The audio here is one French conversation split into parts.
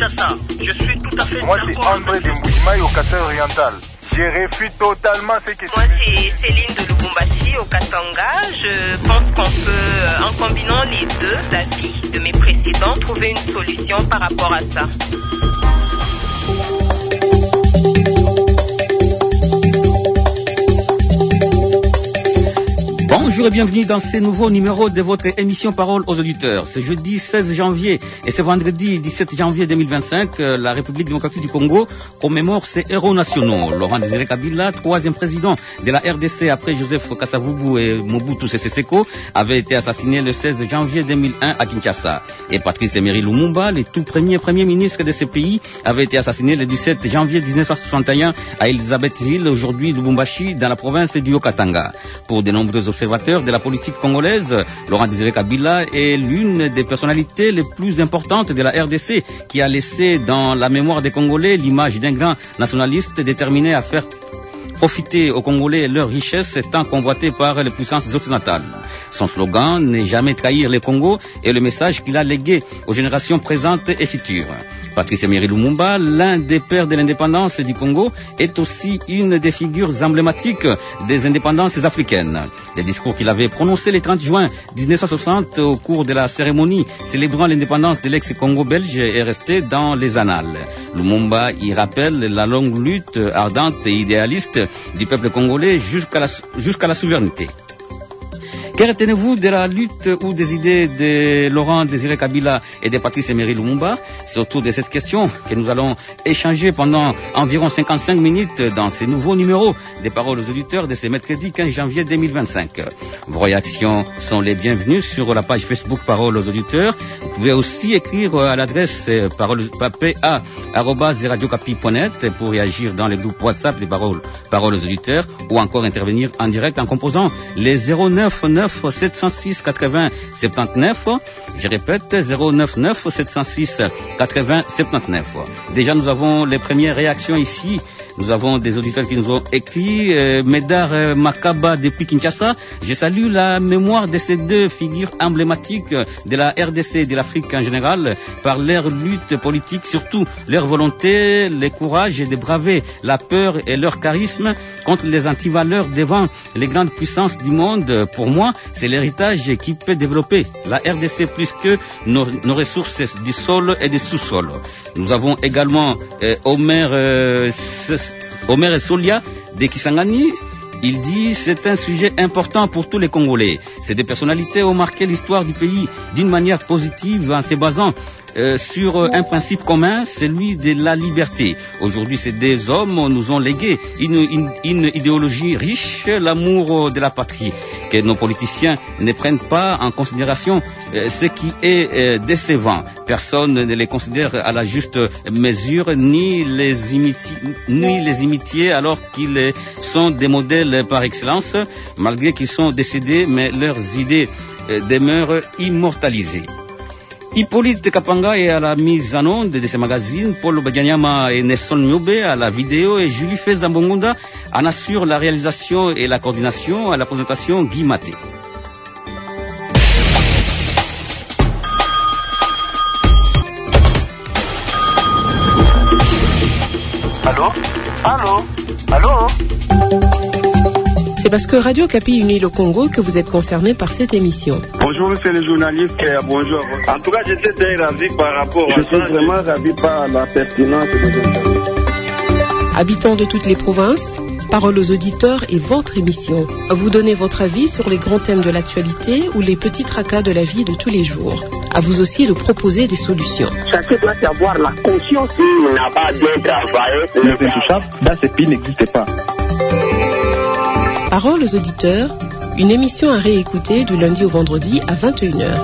Kinshasa. Je suis tout à fait d'accord. Moi, c'est André de Mboujima au Kasai oriental. Je réfute totalement ce que Moi, c'est Céline de Lubumbashi au Katanga. Je pense qu'on peut, en combinant les deux avis de mes précédents, trouver une solution par rapport à ça. Bonjour et bienvenue dans ce nouveau numéro de votre émission Parole aux auditeurs. Ce jeudi 16 janvier et ce vendredi 17 janvier 2025, la République démocratique du Congo commémore ses héros nationaux. Laurent Désiré Kabila, troisième président de la RDC après Joseph Kasavubu et Mobutu Sese Seko, avait été assassiné le 16 janvier 2001 à Kinshasa. Et Patrice Emery Lumumba, le tout premier ministre de ce pays, avait été assassiné le 17 janvier 1961 à Elisabethville, aujourd'hui Lubumbashi, dans la province du Haut-Katanga. Pour de nombreux observateurs de la politique congolaise, Laurent Désiré Kabila est l'une des personnalités les plus importantes de la RDC qui a laissé dans la mémoire des Congolais l'image d'un grand nationaliste déterminé à faire profiter aux Congolais leurs richesses tant convoitées par les puissances occidentales. Son slogan n'est jamais trahir le Congo et le message qu'il a légué aux générations présentes et futures. Patrice Emery Lumumba, l'un des pères de l'indépendance du Congo, est aussi une des figures emblématiques des indépendances africaines. Les discours qu'il avait prononcés le 30 juin 1960 au cours de la cérémonie célébrant l'indépendance de l'ex-Congo belge est resté dans les annales. Lumumba y rappelle la longue lutte ardente et idéaliste du peuple congolais jusqu'à la souveraineté. Que retenez-vous de la lutte ou des idées de Laurent Désiré Kabila et de Patrice Emery Lumumba? C'est autour de cette question que nous allons échanger pendant environ 55 minutes dans ce nouveau numéro des Paroles aux auditeurs de ce mercredi 15 janvier 2025. Vos réactions sont les bienvenues sur la page Facebook Paroles aux auditeurs. Vous pouvez aussi écrire à l'adresse pa@radiocapi.net pour réagir dans les groupes WhatsApp des Paroles aux auditeurs ou encore intervenir en direct en composant les 099 706 80 79. Je répète, 099 706 80 79. Déjà, nous avons les premières réactions ici. Nous avons des auditeurs qui nous ont écrit. Médard Makaba depuis Kinshasa. Je salue la mémoire de ces deux figures emblématiques de la RDC et de l'Afrique en général par leur lutte politique, surtout leur volonté, le courage de braver la peur et leur charisme contre les antivaleurs devant les grandes puissances du monde. Pour moi, c'est l'héritage qui peut développer la RDC plus que nos ressources du sol et du sous-sol. Nous avons également Omer Solia de Kisangani. Il dit c'est un sujet important pour tous les Congolais. Ces deux personnalités ont marqué l'histoire du pays d'une manière positive en se basant sur un principe commun, celui de la liberté. Aujourd'hui, ces deux hommes nous ont légué une idéologie riche, l'amour de la patrie, que nos politiciens ne prennent pas en considération, ce qui est décevant. Personne ne les considère à la juste mesure, ni les imitier alors qu'ils sont des modèles par excellence, malgré qu'ils sont décédés, mais leurs idées demeurent immortalisées. Hippolyte Kapanga est à la mise en onde de ce magazine, Paul Badianyama et Nelson Nyobe à la vidéo et Julie Fezambongonda en assure la réalisation et la coordination à la présentation Guy Maté. Allô? Allô? Allô? C'est parce que Radio Capi unit le Congo que vous êtes concerné par cette émission. Bonjour monsieur le journaliste, bonjour. En tout cas, j'étais très ravi par rapport à ça. Je suis vraiment ravi par la pertinence de l'émission. Habitants de toutes les provinces, Parole aux auditeurs est votre émission. Vous donnez votre avis sur les grands thèmes de l'actualité ou les petits tracas de la vie de tous les jours. À vous aussi de proposer des solutions. Chacun doit avoir la conscience qu'il n'a pas bien travaillé. Les intouchables, dans ce pays, n'existe pas. Parole aux auditeurs, une émission à réécouter du lundi au vendredi à 21h.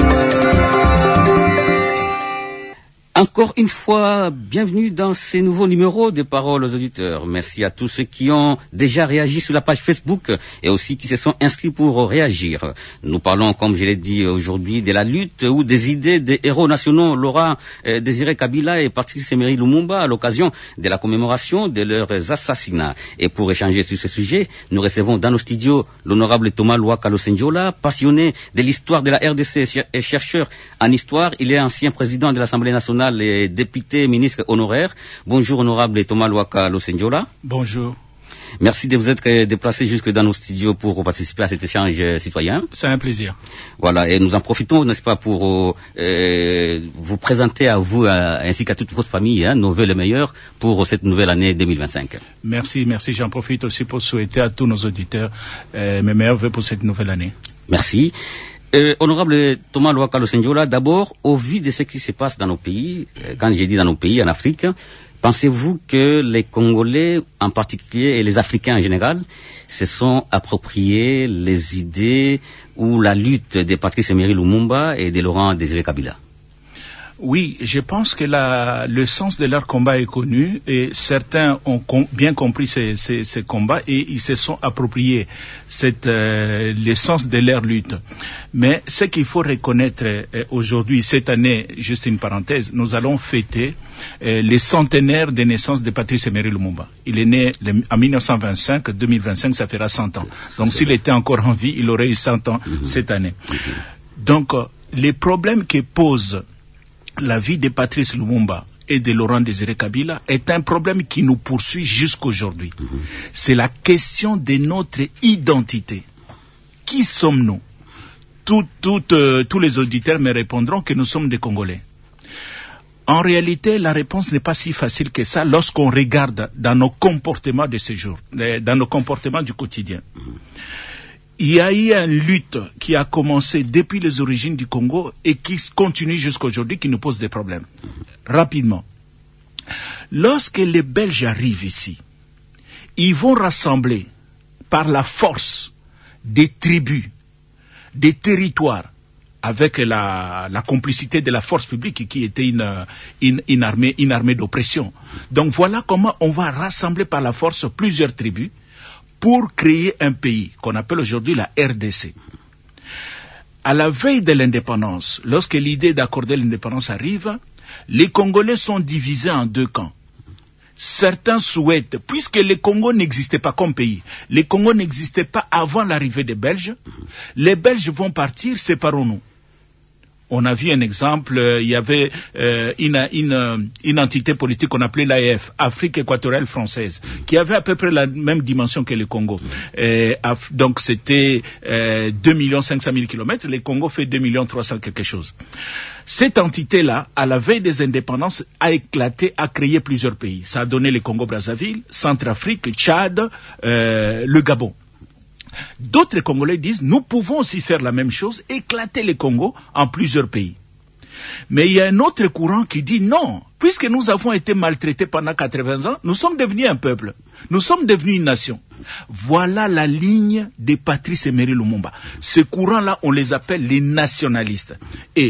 Encore une fois, bienvenue dans ces nouveaux numéros des Paroles aux auditeurs. Merci à tous ceux qui ont déjà réagi sur la page Facebook et aussi qui se sont inscrits pour réagir. Nous parlons, comme je l'ai dit aujourd'hui, de la lutte ou des idées des héros nationaux Laurent Désiré Kabila et Patrice Emery Lumumba à l'occasion de la commémoration de leurs assassinats. Et pour échanger sur ce sujet, nous recevons dans nos studios l'honorable Thomas Louakalo Senjola, passionné de l'histoire de la RDC et chercheur en histoire. Il est ancien président de l'Assemblée nationale national et député ministre honoraire. Bonjour, honorable Thomas Luaka Losenjola. Bonjour. Merci de vous être déplacé jusque dans nos studios pour participer à cet échange citoyen. C'est un plaisir. Voilà, et nous en profitons, n'est-ce pas, pour vous présenter à vous ainsi qu'à toute votre famille nos vœux les meilleurs pour cette nouvelle année 2025. Merci. J'en profite aussi pour souhaiter à tous nos auditeurs mes meilleurs vœux pour cette nouvelle année. Merci. Honorable Thomas Luaka Losenjola, d'abord, au vu de ce qui se passe dans nos pays, quand j'ai dit dans nos pays, en Afrique, pensez-vous que les Congolais en particulier et les Africains en général se sont appropriés les idées ou la lutte de Patrice Emery Lumumba et de Laurent Désiré Kabila? Oui, je pense que le sens de leur combat est connu et certains ont bien compris ces combats et ils se sont appropriés le sens de leur lutte. Mais ce qu'il faut reconnaître aujourd'hui, cette année, juste une parenthèse, nous allons fêter les centenaires de naissance de Patrice Emery Lumumba. Il est né en 1925, 2025, ça fera 100 ans. Donc s'il était encore en vie, il aurait eu 100 ans cette année. Donc les problèmes que pose la vie de Patrice Lumumba et de Laurent Désiré Kabila est un problème qui nous poursuit jusqu'aujourd'hui. C'est la question de notre identité. Qui sommes-nous? Tous les auditeurs me répondront que nous sommes des Congolais. En réalité, la réponse n'est pas si facile que ça lorsqu'on regarde dans nos comportements de ces jours, dans nos comportements du quotidien. Il y a eu une lutte qui a commencé depuis les origines du Congo et qui continue jusqu'à aujourd'hui, qui nous pose des problèmes. Rapidement. Lorsque les Belges arrivent ici, ils vont rassembler par la force des tribus, des territoires, avec la complicité de la force publique qui était une armée d'oppression. Donc voilà comment on va rassembler par la force plusieurs tribus pour créer un pays qu'on appelle aujourd'hui la RDC. À la veille de l'indépendance, lorsque l'idée d'accorder l'indépendance arrive, les Congolais sont divisés en deux camps. Certains souhaitent, puisque le Congo n'existait pas comme pays, le Congo n'existait pas avant l'arrivée des Belges, les Belges vont partir, séparons-nous. On a vu un exemple, il y avait une entité politique qu'on appelait l'AEF, Afrique équatoriale française, qui avait à peu près la même dimension que le Congo. Donc c'était 2 500 000 kilomètres, le Congo fait 2 300 quelque chose. Cette entité-là, à la veille des indépendances, a éclaté, a créé plusieurs pays. Ça a donné le Congo-Brazzaville, Centrafrique, Tchad, le Gabon. D'autres Congolais disent, nous pouvons aussi faire la même chose, éclater le Congo en plusieurs pays. Mais il y a un autre courant qui dit non, puisque nous avons été maltraités pendant 80 ans, nous sommes devenus un peuple, nous sommes devenus une nation. Voilà la ligne de Patrice Emery Lumumba. Ce courant-là, on les appelle les nationalistes. Et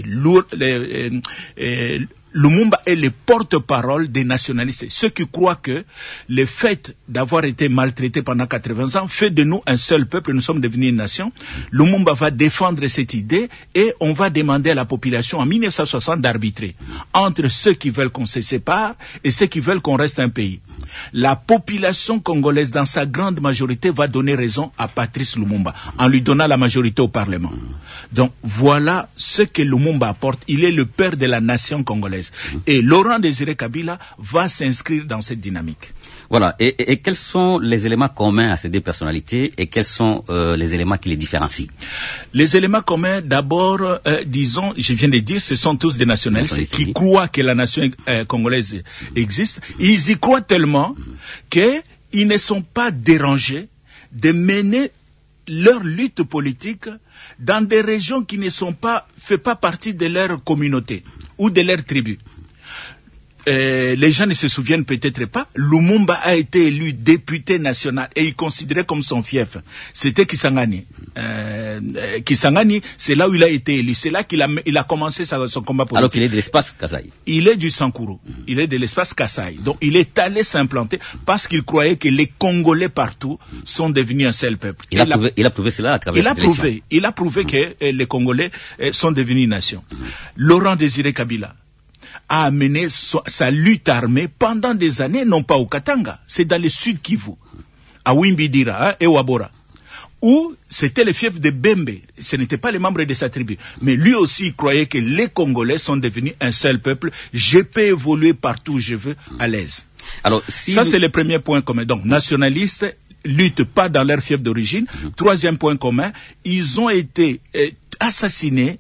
Lumumba est le porte-parole des nationalistes. Ceux qui croient que le fait d'avoir été maltraités pendant 80 ans fait de nous un seul peuple, nous sommes devenus une nation. Lumumba va défendre cette idée et on va demander à la population en 1960 d'arbitrer entre ceux qui veulent qu'on se sépare et ceux qui veulent qu'on reste un pays. La population congolaise, dans sa grande majorité, va donner raison à Patrice Lumumba en lui donnant la majorité au Parlement. Donc voilà ce que Lumumba apporte. Il est le père de la nation congolaise. Et Laurent Désiré Kabila va s'inscrire dans cette dynamique. Voilà. Et quels sont les éléments communs à ces deux personnalités et quels sont les éléments qui les différencient? Les éléments communs, d'abord, disons, je viens de dire, ce sont tous des nationalistes qui croient que la nation congolaise existe. Ils y croient tellement qu'ils ne sont pas dérangés de mener leur lutte politique dans des régions qui ne sont pas, fait pas partie de leur communauté ou de leur tribu. Les gens ne se souviennent peut-être pas, Lumumba a été élu député national et il considérait comme son fief. C'était Kisangani. Kisangani, c'est là où il a été élu. C'est là qu'il a commencé son combat politique. Alors qu'il est de l'espace Kasaï. Il est du Sankuru. Il est de l'espace Kasaï. Donc il est allé s'implanter parce qu'il croyait que les Congolais partout sont devenus un seul peuple. Il a prouvé cela à travers cette élection. Il a prouvé que les Congolais sont devenus une nation. Laurent Désiré Kabila a amené sa lutte armée pendant des années, non pas au Katanga, c'est dans le sud Kivu, à Wimbidira et Wabora, où c'était le fief de Bembe. Ce n'étaient pas les membres de sa tribu. Mais lui aussi, il croyait que les Congolais sont devenus un seul peuple. Je peux évoluer partout où je veux, à l'aise. Alors, ça, c'est le premier point commun. Donc, nationalistes luttent pas dans leur fief d'origine. Troisième point commun, ils ont été assassinés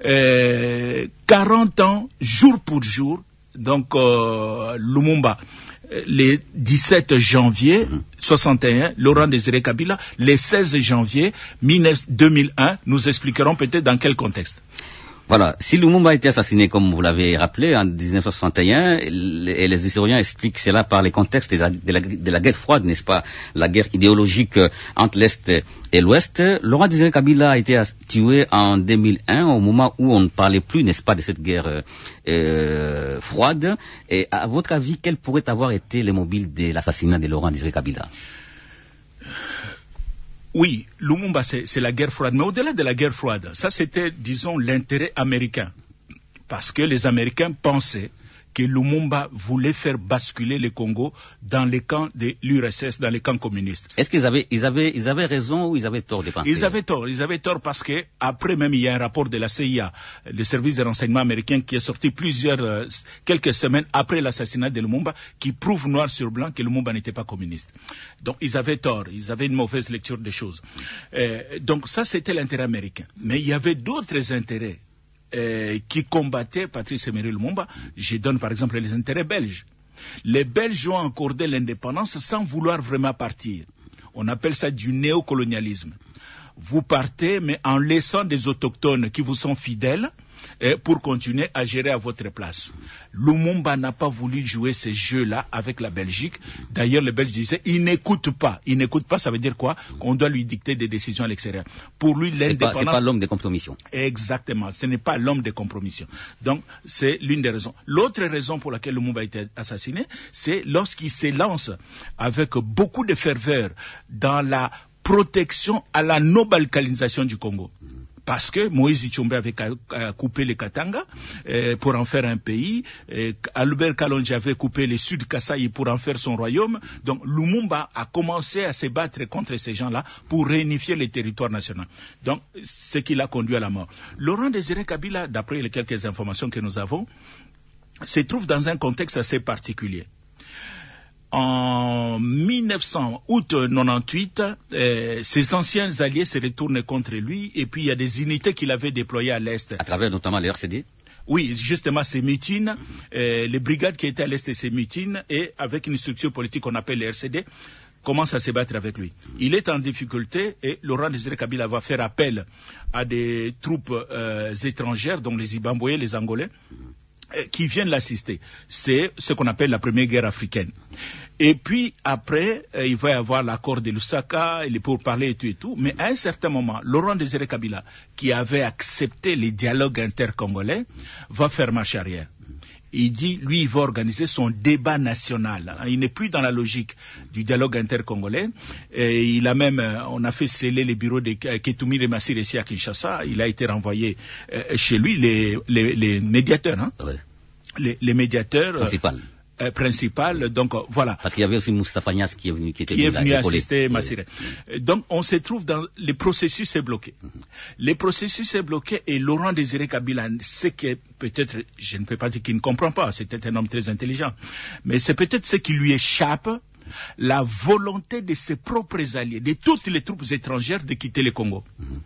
40 ans, jour pour jour. Donc, Lumumba, le 17 janvier 61, Laurent Désiré Kabila, le 16 janvier 2001, nous expliquerons peut-être dans quel contexte. Voilà. Si Lumumba a été assassiné, comme vous l'avez rappelé, en 1961, et les historiens expliquent cela par les contextes de la guerre froide, n'est-ce pas? La guerre idéologique entre l'Est et l'Ouest. Laurent Désiré Kabila a été tué en 2001, au moment où on ne parlait plus, n'est-ce pas, de cette guerre froide. Et à votre avis, quel pourrait avoir été le mobile de l'assassinat de Laurent Désiré Kabila? Oui, Lumumba, c'est la guerre froide. Mais au-delà de la guerre froide, ça c'était, disons, l'intérêt américain. Parce que les Américains pensaient que Lumumba voulait faire basculer le Congo dans les camps de l'URSS, dans les camps communistes. Est-ce qu'ils avaient raison ou ils avaient tort de penser? Ils avaient tort parce que après même il y a un rapport de la CIA, le service de renseignement américain, qui est sorti quelques semaines après l'assassinat de Lumumba, qui prouve noir sur blanc que Lumumba n'était pas communiste. Donc ils avaient tort, ils avaient une mauvaise lecture des choses. Donc ça c'était l'intérêt américain. Mais il y avait d'autres intérêts qui combattaient Patrice Emery Lumumba. Je donne par exemple les intérêts belges. Les Belges ont accordé l'indépendance sans vouloir vraiment partir. On appelle ça du néocolonialisme. Vous partez, mais en laissant des autochtones qui vous sont fidèles pour continuer à gérer à votre place. Lumumba n'a pas voulu jouer ces jeux-là avec la Belgique. D'ailleurs, les Belges disaient, il n'écoute pas. Il n'écoute pas, ça veut dire quoi? Qu'on doit lui dicter des décisions à l'extérieur. Pour lui, l'indépendance... C'est pas l'homme des compromissions. Exactement. Ce n'est pas l'homme des compromissions. Donc, c'est l'une des raisons. L'autre raison pour laquelle Lumumba a été assassiné, c'est lorsqu'il s'élance avec beaucoup de ferveur dans la protection à la no-balkanisation du Congo. Parce que Moïse Tshombe avait coupé les Katanga pour en faire un pays. Albert Kalonji avait coupé les Sud Kasaï pour en faire son royaume. Donc Lumumba a commencé à se battre contre ces gens-là pour réunifier les territoires nationaux. Donc ce qui l'a conduit à la mort. Laurent Désiré Kabila, d'après les quelques informations que nous avons, se trouve dans un contexte assez particulier. En 1900, août 98, ses anciens alliés se retournent contre lui et puis il y a des unités qu'il avait déployées à l'Est. À travers notamment les RCD? Oui, justement, ces mutines, les brigades qui étaient à l'Est de ces mutines et avec une structure politique qu'on appelle les RCD, commencent à se battre avec lui. Il est en difficulté et Laurent Désiré Kabila va faire appel à des troupes étrangères, dont les Ibamboyés, les Angolais, qui viennent l'assister. C'est ce qu'on appelle la première guerre africaine. Et puis après, il va y avoir l'accord de Lusaka, il est pour parler et tout. Mais à un certain moment, Laurent Désiré Kabila, qui avait accepté les dialogues intercongolais, va faire marche arrière. Il dit, lui, il va organiser son débat national. Il n'est plus dans la logique du dialogue intercongolais. Et il a même, on a fait sceller les bureaux de Ketumi et Massir ici à Kinshasa. Il a été renvoyé chez lui, les médiateurs, hein. Ouais. Les médiateurs. Principal, donc voilà. Parce qu'il y avait aussi Moustapha Niasse qui est venu assister Massiré. Donc on se trouve dans le processus est bloqué. Le processus est bloqué et Laurent Désiré Kabila, ce que peut-être, je ne peux pas dire qu'il ne comprend pas, c'était un homme très intelligent, mais c'est peut-être ce qui lui échappe, la volonté de ses propres alliés, de toutes les troupes étrangères de quitter le Congo.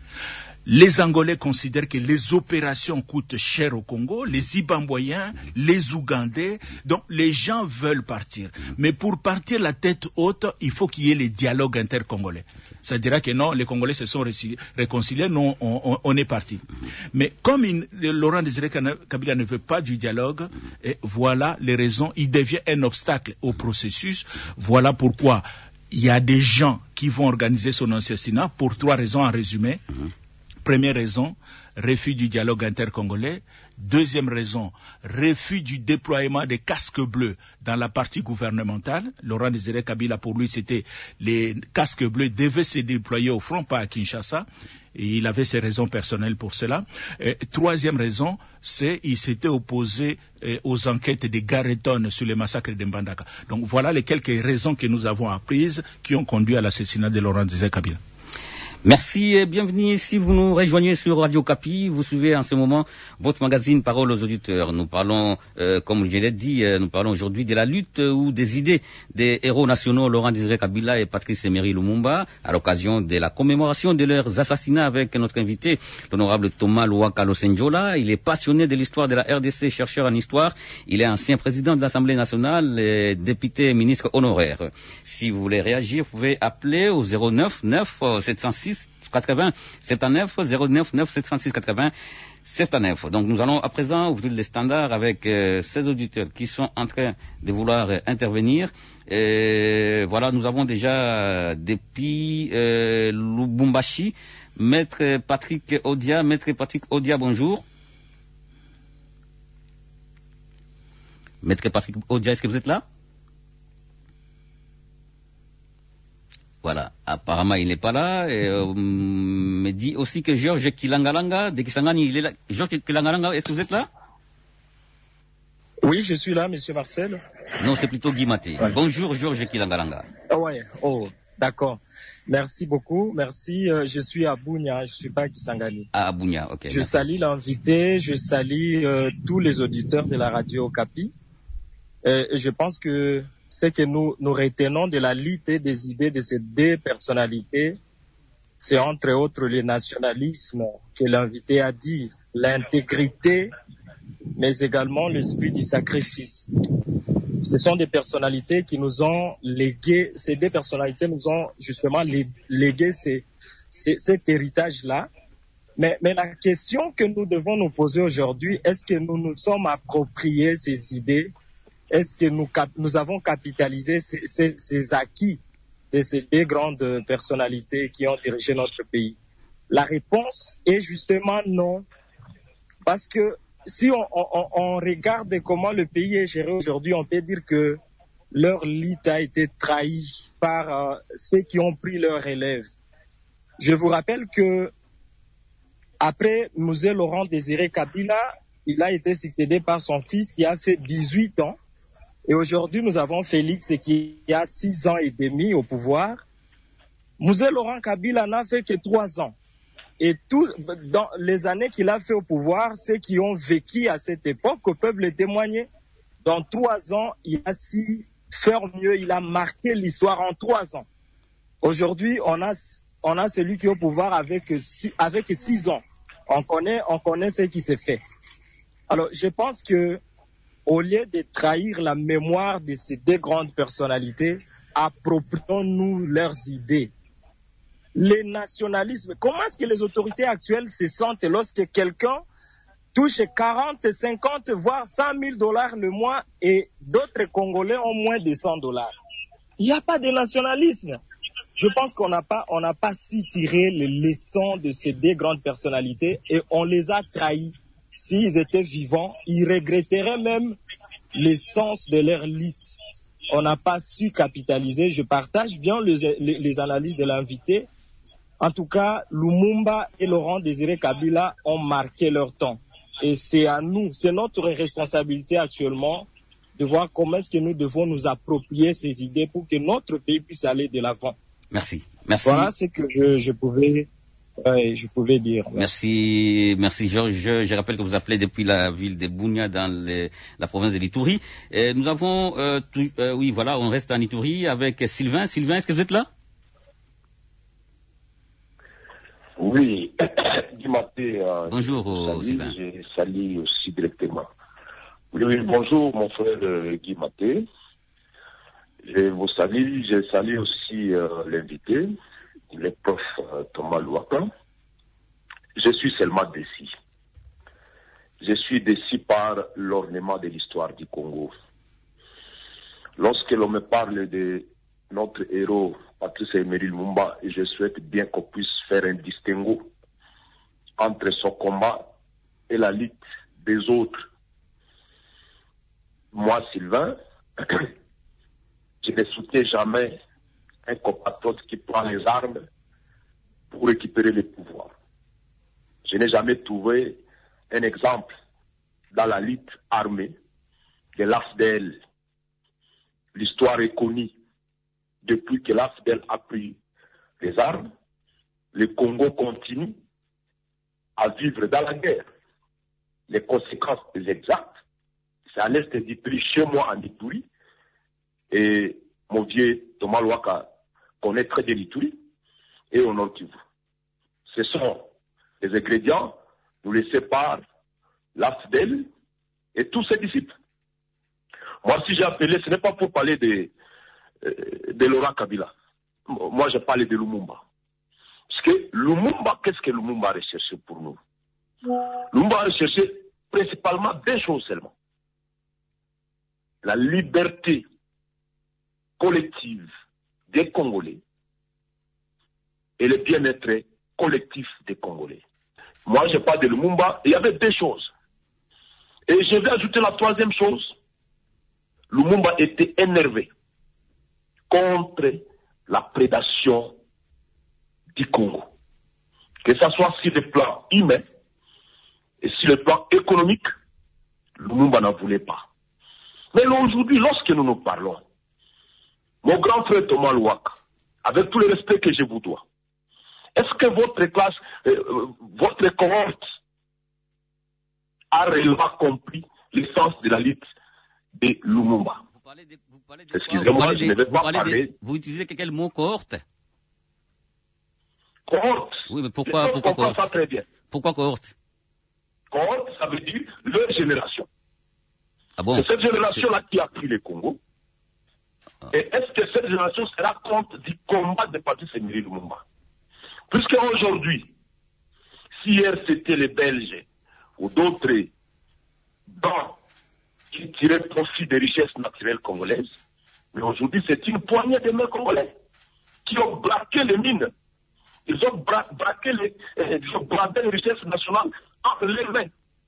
Les Angolais considèrent que les opérations coûtent cher au Congo, les Ibamboyens, les Ougandais, donc les gens veulent partir. Mais pour partir la tête haute, il faut qu'il y ait les dialogues intercongolais. Ça dira que non, les Congolais se sont réconciliés, non, on est parti. Mais comme Laurent Désiré Kabila ne veut pas du dialogue, et voilà les raisons, il devient un obstacle au processus. Voilà pourquoi il y a des gens qui vont organiser son assassinat pour 3 raisons en résumé. Première raison, refus du dialogue intercongolais. Deuxième raison, refus du déploiement des casques bleus dans la partie gouvernementale. Laurent Désiré Kabila, pour lui, c'était les casques bleus devaient se déployer au front, pas à Kinshasa. Et il avait ses raisons personnelles pour cela. Troisième raison, c'est il s'était opposé aux enquêtes de Gareton sur les massacres de Mbandaka. Donc voilà les quelques raisons que nous avons apprises qui ont conduit à l'assassinat de Laurent Désiré Kabila. Merci et bienvenue si vous nous rejoignez sur Radio Kapi. Vous suivez en ce moment votre magazine Parole aux auditeurs. Nous parlons, comme je l'ai dit, nous parlons aujourd'hui de la lutte ou des idées des héros nationaux Laurent Désiré Kabila et Patrice Emery Lumumba à l'occasion de la commémoration de leurs assassinats avec notre invité, l'honorable Thomas Louaka Losenjola. Il est passionné de l'histoire de la RDC, chercheur en histoire. Il est ancien président de l'Assemblée nationale et député et ministre honoraire. Si vous voulez réagir, vous pouvez appeler au 09 9 706 80 79 09 9 706 80 79. Donc nous allons à présent ouvrir les standards avec ces auditeurs qui sont en train de vouloir intervenir. Et voilà, nous avons déjà depuis Lubumbashi, Maître Patrick Odia. Maître Patrick Odia, bonjour. Maître Patrick Odia, est-ce que vous êtes là? Voilà, apparemment il n'est pas là. Me dit aussi que Georges Kilangalanga de Kisangani, il est là. Georges Kilangalanga, est-ce que vous êtes là? Oui, je suis là, monsieur Marcel. Non, c'est plutôt Guy Maté. Ouais. Bonjour Georges Kilangalanga. Ouais, oh, d'accord. Merci beaucoup, merci. Je suis à Bunia, je suis pas à Kisangani. À Bunia, ok. Je salue l'invité, je salue tous les auditeurs de la radio Kapi. Je pense que ce que nous retenons de la lutte des idées de ces deux personnalités, c'est entre autres le nationalisme que l'invité a dit, l'intégrité, mais également l'esprit du sacrifice. Ce sont des personnalités qui nous ont légué, ces deux personnalités nous ont justement légué cet héritage-là. Mais la question que nous devons nous poser aujourd'hui, est-ce que nous nous sommes appropriés ces idées? Est-ce que nous avons capitalisé ces acquis de ces deux grandes personnalités qui ont dirigé notre pays? La réponse est justement non. Parce que si on regarde comment le pays est géré aujourd'hui, on peut dire que leur lutte a été trahie par ceux qui ont pris leur relève. Je vous rappelle que après Mzee Laurent Désiré Kabila, il a été succédé par son fils qui a fait 18 ans. Et aujourd'hui, nous avons Félix qui a 6 ans et demi au pouvoir. Mzee Laurent Kabila n'a fait que 3 ans. Et dans les années qu'il a fait au pouvoir, ceux qui ont vécu à cette époque peuvent le témoigner. Dans 3 ans, il a su faire mieux, il a marqué l'histoire en 3 ans. Aujourd'hui, on a celui qui est au pouvoir avec 6 ans. On connaît ce qui s'est fait. Alors, je pense que au lieu de trahir la mémoire de ces deux grandes personnalités, approprions-nous leurs idées. Les nationalismes, comment est-ce que les autorités actuelles se sentent lorsque quelqu'un touche 40, 50, voire 100 000 $ le mois et d'autres Congolais ont moins de 100 $? Il n'y a pas de nationalisme. Je pense qu'on n'a pas si tiré les leçons de ces deux grandes personnalités et on les a trahis. S'ils étaient vivants, ils regretteraient même l'essence de leur lutte. On n'a pas su capitaliser. Je partage bien les analyses de l'invité. En tout cas, Lumumba et Laurent Désiré Kabila ont marqué leur temps. Et c'est à nous, c'est notre responsabilité actuellement de voir comment est-ce que nous devons nous approprier ces idées pour que notre pays puisse aller de l'avant. Merci. Voilà ce que je pouvais dire. Merci Georges. Je rappelle que vous appelez depuis la ville de Bunia dans la province de l'Ituri. Nous avons, oui voilà, on reste en Ituri avec Sylvain. Sylvain, est-ce que vous êtes là? Oui, du matin. Bonjour Sylvain. Je salue aussi directement. Oui, bonjour mon frère Guy Maté. Je vous salue, je salue aussi l'invité, le prof Thomas Louaka. Je suis seulement déçu. Je suis déçu par l'ornement de l'histoire du Congo. Lorsque l'on me parle de notre héros, Patrice Emery Lumumba, je souhaite bien qu'on puisse faire un distinguo entre son combat et la lutte des autres. Moi, Sylvain, je ne soutiens jamais un compatriote qui prend les armes pour récupérer le pouvoir. Je n'ai jamais trouvé un exemple dans la lutte armée de l'AFDL. L'histoire est connue. Depuis que l'AFDL a pris les armes, le Congo continue à vivre dans la guerre. Les conséquences exactes, c'est à l'est d'Ituri, chez moi en Ituri, et mon vieux Thomas Louaka connaît très bien l'Ituri, et au Nord Kivu. Ce sont les ingrédients nous laissés par l'AFDEL et tous ses disciples. Moi, si j'ai appelé, ce n'est pas pour parler de Laurent Kabila. Moi, j'ai parlé de Lumumba. Parce que Lumumba, qu'est-ce que Lumumba a recherché pour nous? Lumumba a recherché principalement deux choses seulement. La liberté collective des Congolais et le bien-être collectif des Congolais. Moi, je parle de Lumumba, il y avait deux choses. Et je vais ajouter la troisième chose. Lumumba était énervé contre la prédation du Congo. Que ce soit sur le plan humain et sur le plan économique, Lumumba n'en voulait pas. Mais aujourd'hui, lorsque nous parlons, mon grand frère Thomas Louaka, avec tout le respect que je vous dois, est-ce que votre classe, votre cohorte a réellement compris l'essence de la lutte de Lumumba? Excusez-moi, je ne vais pas parler. Vous utilisez quel mot, cohorte? Cohorte. Oui, mais pourquoi cohorte? Ça très bien. Pourquoi cohorte? Cohorte, ça veut dire leur génération. Ah bon? C'est cette génération-là qui a pris le Congo. Et est-ce que cette génération sera compte du combat de Patrice Emery Lumumba? Puisque aujourd'hui, si hier c'était les Belges ou d'autres blancs qui tiraient profit des richesses naturelles congolaises, mais aujourd'hui c'est une poignée de mains congolais qui ont braqué les mines. Ils ont braqué ils ont bradé les richesses nationales entre les mains.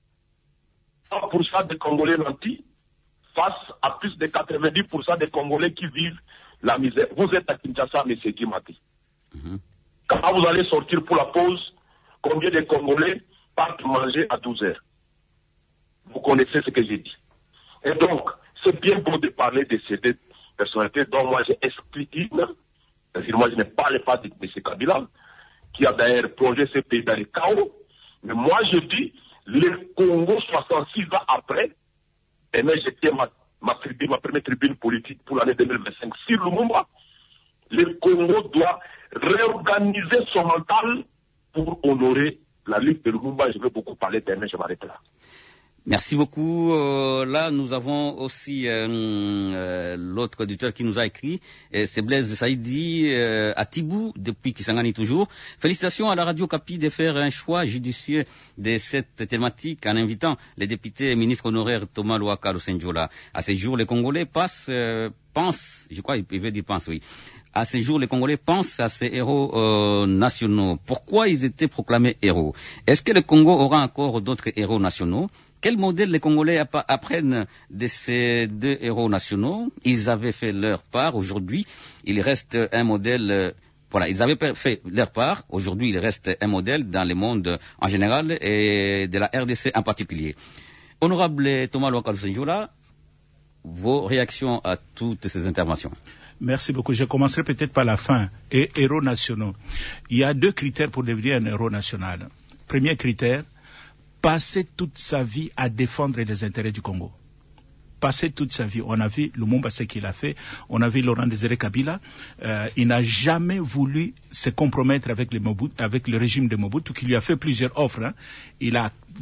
1% des Congolais nantis face à plus de 90% des Congolais qui vivent la misère. Vous êtes à Kinshasa, M. Guimati. Quand vous allez sortir pour la pause, combien de Congolais partent manger à 12 heures? Vous connaissez ce que j'ai dit. Et donc, c'est bien beau de parler de ces deux personnalités dont moi j'ai expliqué. C'est-à-dire, moi je ne parle pas de M. Kabila, qui a d'ailleurs plongé ce pays dans le chaos. Mais moi je dis, le Congo 66 ans après, et même j'étais ma première tribune politique pour l'année 2025 sur Lumumba, le Congo doit réorganiser son mental pour honorer la lutte de Lumumba. Je vais beaucoup parler demain, je m'arrête là. Merci beaucoup. Là, nous avons aussi l'autre auditeur qui nous a écrit. C'est Blaise Saïdi à Tibou, depuis Kisangani toujours. Félicitations à la Radio Kapi de faire un choix judicieux de cette thématique en invitant les députés et ministres honoraires Thomas Louaka Lusenjola. À ce jour, les Congolais pensent, je crois, il veut dire pense, oui. À ce jour, les Congolais pensent à ces héros nationaux. Pourquoi ils étaient proclamés héros? Est-ce que le Congo aura encore d'autres héros nationaux? Quel modèle les Congolais apprennent de ces deux héros nationaux? Ils avaient fait leur part. Aujourd'hui, il reste un modèle. Voilà, ils avaient fait leur part. Aujourd'hui, il reste un modèle dans le monde en général et de la RDC en particulier. Honorable Thomas Louaka Lusenjola, vos réactions à toutes ces interventions? Merci beaucoup. Je commencerai peut-être par la fin. Et héros nationaux. Il y a deux critères pour devenir un héros national. Premier critère, passer toute sa vie à défendre les intérêts du Congo. Passer toute sa vie. On a vu Lumumba, ce qu'il a fait. On a vu Laurent Désiré Kabila. Il n'a jamais voulu se compromettre avec le régime de Mobutu, qui lui a fait plusieurs offres. Hein. Il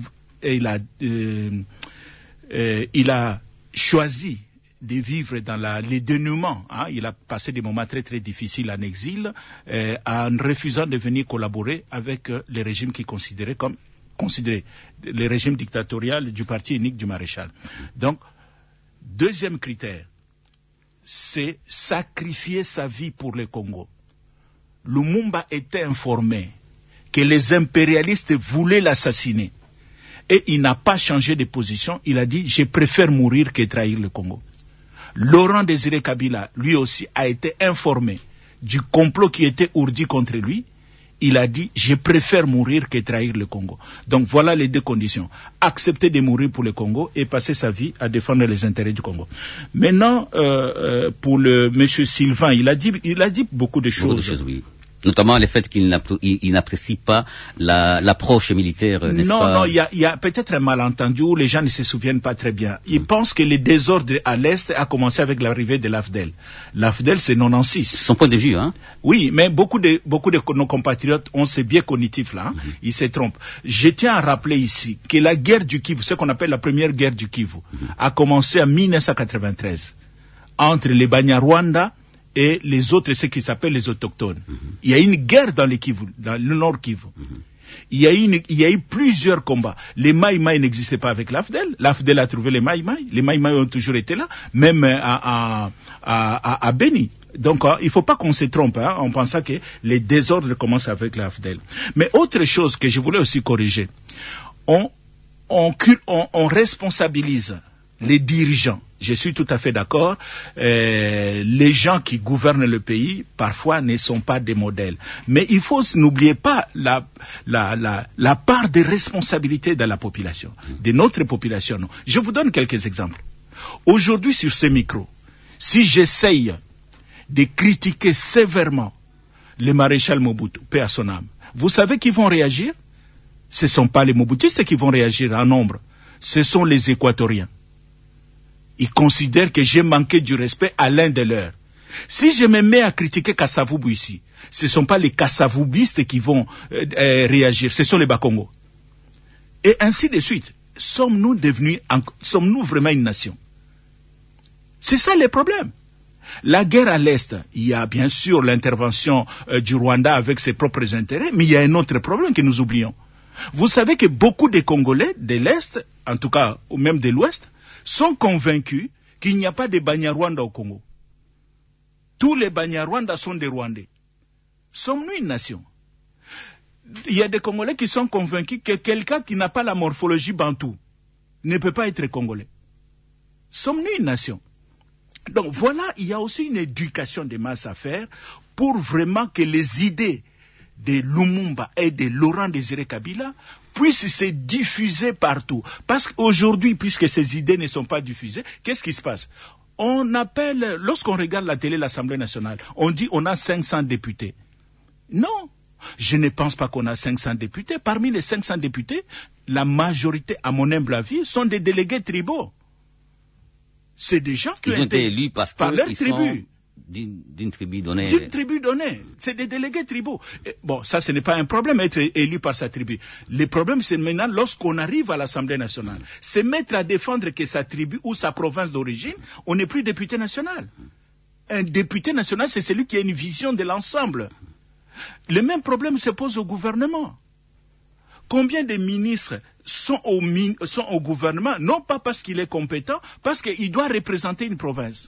a choisi de vivre dans les dénouements. Hein. Il a passé des moments très très difficiles en exil, en refusant de venir collaborer avec les régimes qu'il considérait comme le régime dictatorial du parti unique du maréchal. Donc, deuxième critère, c'est sacrifier sa vie pour le Congo. Lumumba était informé que les impérialistes voulaient l'assassiner. Et il n'a pas changé de position. Il a dit, je préfère mourir que trahir le Congo. Laurent Désiré Kabila, lui aussi, a été informé du complot qui était ourdi contre lui. Il a dit, je préfère mourir que trahir le Congo. Donc voilà les deux conditions. Accepter de mourir pour le Congo et passer sa vie à défendre les intérêts du Congo. Maintenant, pour le monsieur Sylvain, il a dit beaucoup de choses. Oui. Notamment le fait qu'il n'apprécie pas l'approche militaire, n'est-ce pas? Non, il y a peut-être un malentendu où les gens ne se souviennent pas très bien. Ils pensent que le désordre à l'Est a commencé avec l'arrivée de l'AFDEL. L'AFDEL, c'est 96. Son point de vue, hein? Oui, mais beaucoup de nos compatriotes ont ces biais cognitifs là, ils se trompent. Je tiens à rappeler ici que la guerre du Kivu, ce qu'on appelle la première guerre du Kivu, a commencé en 1993 entre les Banyarwanda et les autres, ceux qui s'appellent les autochtones. Il y a une guerre dans le Kivu, dans le Nord Kivu. Il y a eu plusieurs combats. Les Maïmaï n'existaient pas avec l'AFDEL. L'AFDEL a trouvé les Maïmaï. Les Maïmaï ont toujours été là, même à Beni. Donc, il faut pas qu'on se trompe, hein, en pensant que les désordres commencent avec l'AFDEL. Mais autre chose que je voulais aussi corriger, on responsabilise les dirigeants. Je suis tout à fait d'accord. Les gens qui gouvernent le pays, parfois, ne sont pas des modèles. Mais il faut n'oublier pas la part de responsabilité de la population, de notre population. Non. Je vous donne quelques exemples. Aujourd'hui, sur ces micros, si j'essaye de critiquer sévèrement le maréchal Mobutu, paix à son âme, vous savez qui vont réagir? Ce ne sont pas les Mobutistes qui vont réagir en nombre, ce sont les Équatoriens. Ils considèrent que j'ai manqué du respect à l'un de leurs. Si je me mets à critiquer Kasavubu ici, ce ne sont pas les Kasavubistes qui vont réagir, ce sont les Bakongo. Et ainsi de suite. Sommes-nous vraiment une nation? C'est ça le problème. La guerre à l'Est, il y a bien sûr l'intervention du Rwanda avec ses propres intérêts, mais il y a un autre problème que nous oublions. Vous savez que beaucoup de Congolais de l'Est, en tout cas, ou même de l'Ouest, sont convaincus qu'il n'y a pas de Banyarwanda au Congo. Tous les Banyarwanda sont des Rwandais. Sommes-nous une nation? Il y a des Congolais qui sont convaincus que quelqu'un qui n'a pas la morphologie bantou ne peut pas être Congolais. Sommes-nous une nation? Donc voilà, il y a aussi une éducation des masses à faire pour vraiment que les idées de Lumumba et de Laurent Désiré Kabila puissent se diffuser partout. Parce qu'aujourd'hui, puisque ces idées ne sont pas diffusées, qu'est-ce qui se passe? On appelle, lorsqu'on regarde la télé, l'Assemblée nationale, on dit on a 500 députés. Non, je ne pense pas qu'on a 500 députés. Parmi les 500 députés, la majorité, à mon humble avis, sont des délégués tribaux. C'est des gens qui ont été élus par leur tribu. D'une tribu donnée. D'une tribu donnée. C'est des délégués tribaux. Et bon, ça, ce n'est pas un problème, être élu par sa tribu. Le problème, c'est maintenant, lorsqu'on arrive à l'Assemblée nationale, c'est mettre à défendre que sa tribu ou sa province d'origine, on n'est plus député national. Un député national, c'est celui qui a une vision de l'ensemble. Le même problème se pose au gouvernement. Combien de ministres sont au gouvernement, non pas parce qu'il est compétent, parce qu'il doit représenter une province.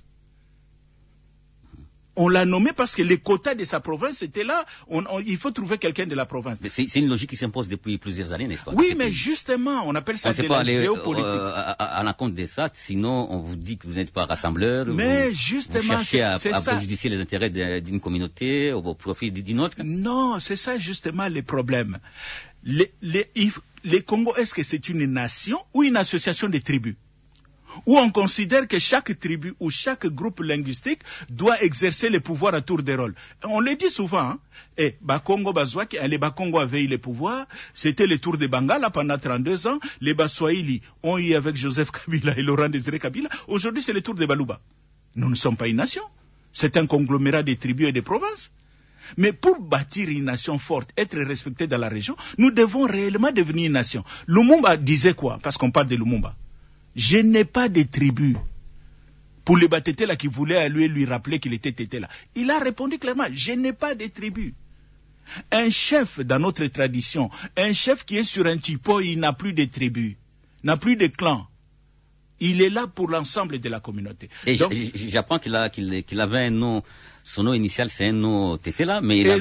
On l'a nommé parce que les quotas de sa province étaient là. Il faut trouver quelqu'un de la province. Mais c'est une logique qui s'impose depuis plusieurs années, n'est-ce pas? Oui, mais justement, on appelle ça de la géopolitique. À l'encontre de ça, sinon on vous dit que vous n'êtes pas rassembleur. Mais justement, vous cherchez à préjudicer les intérêts d'une communauté au profit d'une autre. Non, c'est ça justement le problème. Les Congo, est-ce que c'est une nation ou une association de tribus? Où on considère que chaque tribu ou chaque groupe linguistique doit exercer le pouvoir à tour de rôle. On le dit souvent, hein? Et Bakongo Bazouaki, les Bakongo avaient eu le pouvoir, c'était le tour de Bangala pendant 32 ans, les Baswahili ont eu avec Joseph Kabila et Laurent Désiré Kabila, aujourd'hui c'est le tour de Baluba. Nous ne sommes pas une nation, c'est un conglomérat de tribus et de provinces. Mais pour bâtir une nation forte, être respecté dans la région, nous devons réellement devenir une nation. Lumumba disait quoi? Parce qu'on parle de Lumumba. Je n'ai pas de tribu. Pour le Batete là qui voulait lui rappeler qu'il était tété là. Il a répondu clairement, je n'ai pas de tribu. Un chef dans notre tradition, un chef qui est sur un typo, il n'a plus de tribu, n'a plus de clan. Il est là pour l'ensemble de la communauté. Et j'apprends qu'il avait un nom. Son nom initial, c'est un nom Tétela, mais il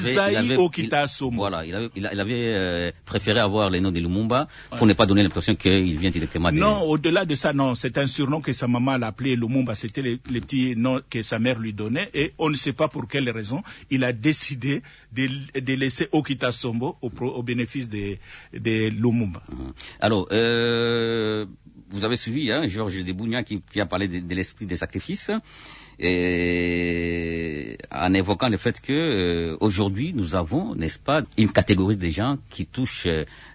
avait préféré avoir le nom de Lumumba pour ne pas donner l'impression qu'il vient directement de... Non, au-delà de ça, non. C'est un surnom que sa maman l'appelait Lumumba. C'était le petit nom que sa mère lui donnait. Et on ne sait pas pour quelle raison il a décidé de laisser Okita Sombo au bénéfice de Lumumba. Alors, vous avez suivi Georges Debougna qui a parlé de l'esprit des sacrifices. Et en évoquant le fait que aujourd'hui nous avons, n'est-ce pas, une catégorie de gens qui touchent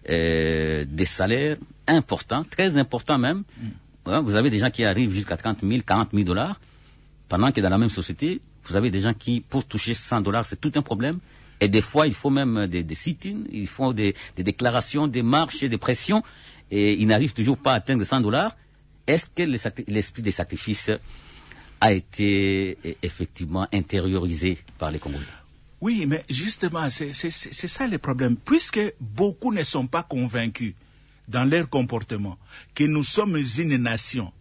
des salaires importants, très importants même. Vous avez des gens qui arrivent jusqu'à 30 000, 40 000 $, pendant que dans la même société, vous avez des gens qui, pour toucher 100 $, c'est tout un problème. Et des fois, il faut même des sit-ins, il faut des déclarations, des marches, des pressions, et ils n'arrivent toujours pas à atteindre 100 $. Est-ce que l'esprit des sacrifices a été effectivement intériorisé par les Congolais? Oui, mais justement, c'est ça le problème. Puisque beaucoup ne sont pas convaincus dans leur comportement que nous sommes une nation,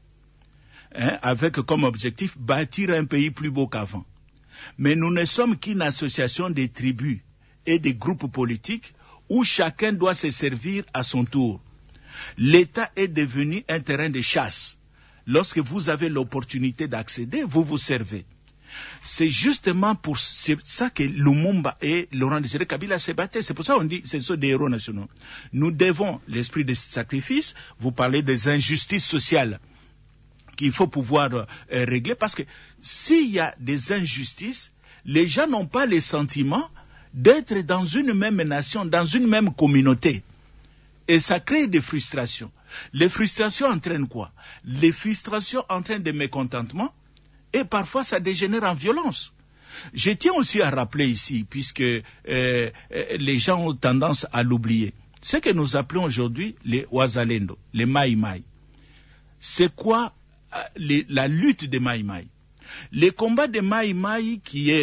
avec comme objectif bâtir un pays plus beau qu'avant. Mais nous ne sommes qu'une association des tribus et des groupes politiques où chacun doit se servir à son tour. L'État est devenu un terrain de chasse. Lorsque vous avez l'opportunité d'accéder, vous vous servez. C'est justement pour ça que Lumumba et Laurent Désiré Kabila se battaient. C'est pour ça qu'on dit que ce sont des héros nationaux. Nous devons l'esprit de sacrifice. Vous parlez des injustices sociales qu'il faut pouvoir régler, parce que s'il y a des injustices, les gens n'ont pas le sentiment d'être dans une même nation, dans une même communauté. Et ça crée des frustrations. Les frustrations entraînent quoi? Les frustrations entraînent des mécontentements et parfois ça dégénère en violence. Je tiens aussi à rappeler ici, puisque les gens ont tendance à l'oublier, ce que nous appelons aujourd'hui les Wazalendo, les Mai Mai. C'est quoi la lutte des Mai Mai? Les combats des Mai Mai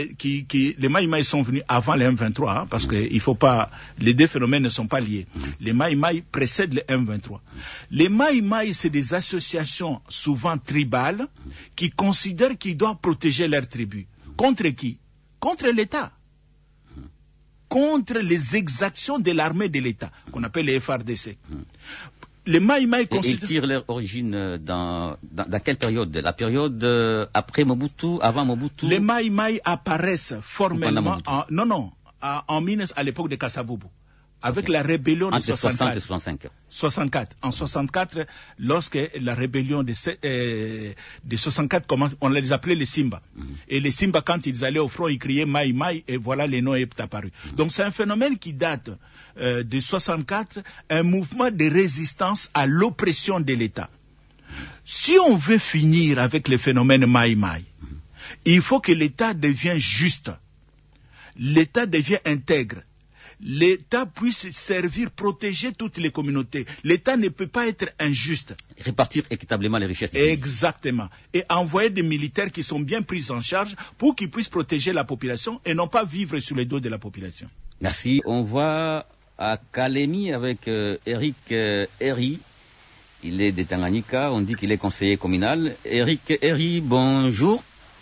les Mai Mai sont venus avant les M23, parce que il faut pas, les deux phénomènes ne sont pas liés. Les Mai Mai précèdent les M23. Les Mai Mai, c'est des associations souvent tribales qui considèrent qu'ils doivent protéger leur tribu. Contre qui? Contre l'État. Contre les exactions de l'armée de l'État, qu'on appelle les FRDC. Les Mai Mai ils tirent leur origine dans quelle période? La période après Mobutu, avant Mobutu? Les Mai Mai apparaissent formellement à l'époque de Kasavubu, avec la rébellion de 60 et 65. 64. En 64, lorsque la rébellion de 64 commence, on les appelait les Simba. Et les Simba, quand ils allaient au front, ils criaient Mai Mai, et voilà, les noms est apparu. Donc c'est un phénomène qui date de 64, un mouvement de résistance à l'oppression de l'État. Si on veut finir avec le phénomène Mai Mai, il faut que l'État devienne juste. L'État devient intègre. L'État puisse servir, protéger toutes les communautés. L'État ne peut pas être injuste. Répartir équitablement les richesses. Exactement. Et envoyer des militaires qui sont bien pris en charge pour qu'ils puissent protéger la population et non pas vivre sur les dos de la population. Merci. On va à Kalemi avec Eric Eri. Il est de Tanganyika. On dit qu'il est conseiller communal. Eric Eri, bonjour.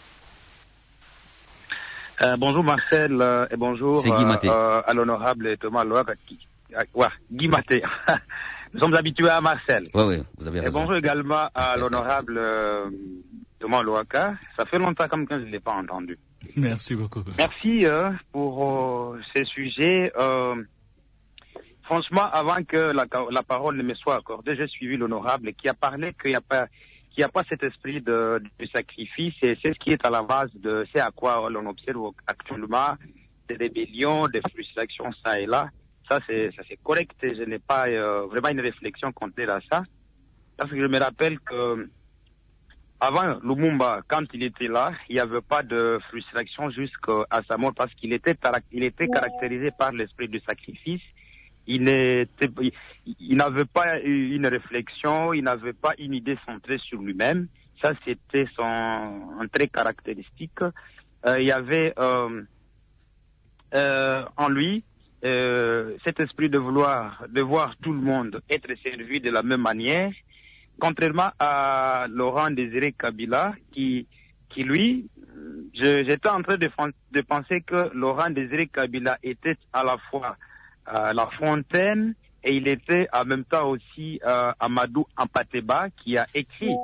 Bonjour Marcel et bonjour à l'honorable Thomas Loaka. Guy Maté. Nous sommes habitués à Marcel. Oui, vous avez raison. Et bonjour également à l'honorable Thomas Loaka. Ça fait longtemps comme que je ne l'ai pas entendu. Merci beaucoup. Merci pour ces sujets. Franchement, avant que la parole ne me soit accordée, j'ai suivi l'honorable qui a parlé qu'il n'y a pas cet esprit de sacrifice, et c'est ce qui est à la base de ce à quoi l'on observe actuellement, des rébellions, des frustrations ça et là. Ça c'est correct, et je n'ai pas vraiment une réflexion contre ça, parce que je me rappelle que avant Lumumba, quand il était là, il n'y avait pas de frustration jusqu'à sa mort, parce qu'il était caractérisé par l'esprit du sacrifice. Il n'avait pas une réflexion, il n'avait pas une idée centrée sur lui-même. Ça, c'était un trait caractéristique. Il y avait en lui cet esprit de voir tout le monde être servi de la même manière, contrairement à Laurent Désiré Kabila, qui lui, j'étais en train de penser que Laurent Désiré Kabila était à la fois La Fontaine, et il était en même temps aussi Amadou Ampateba qui a écrit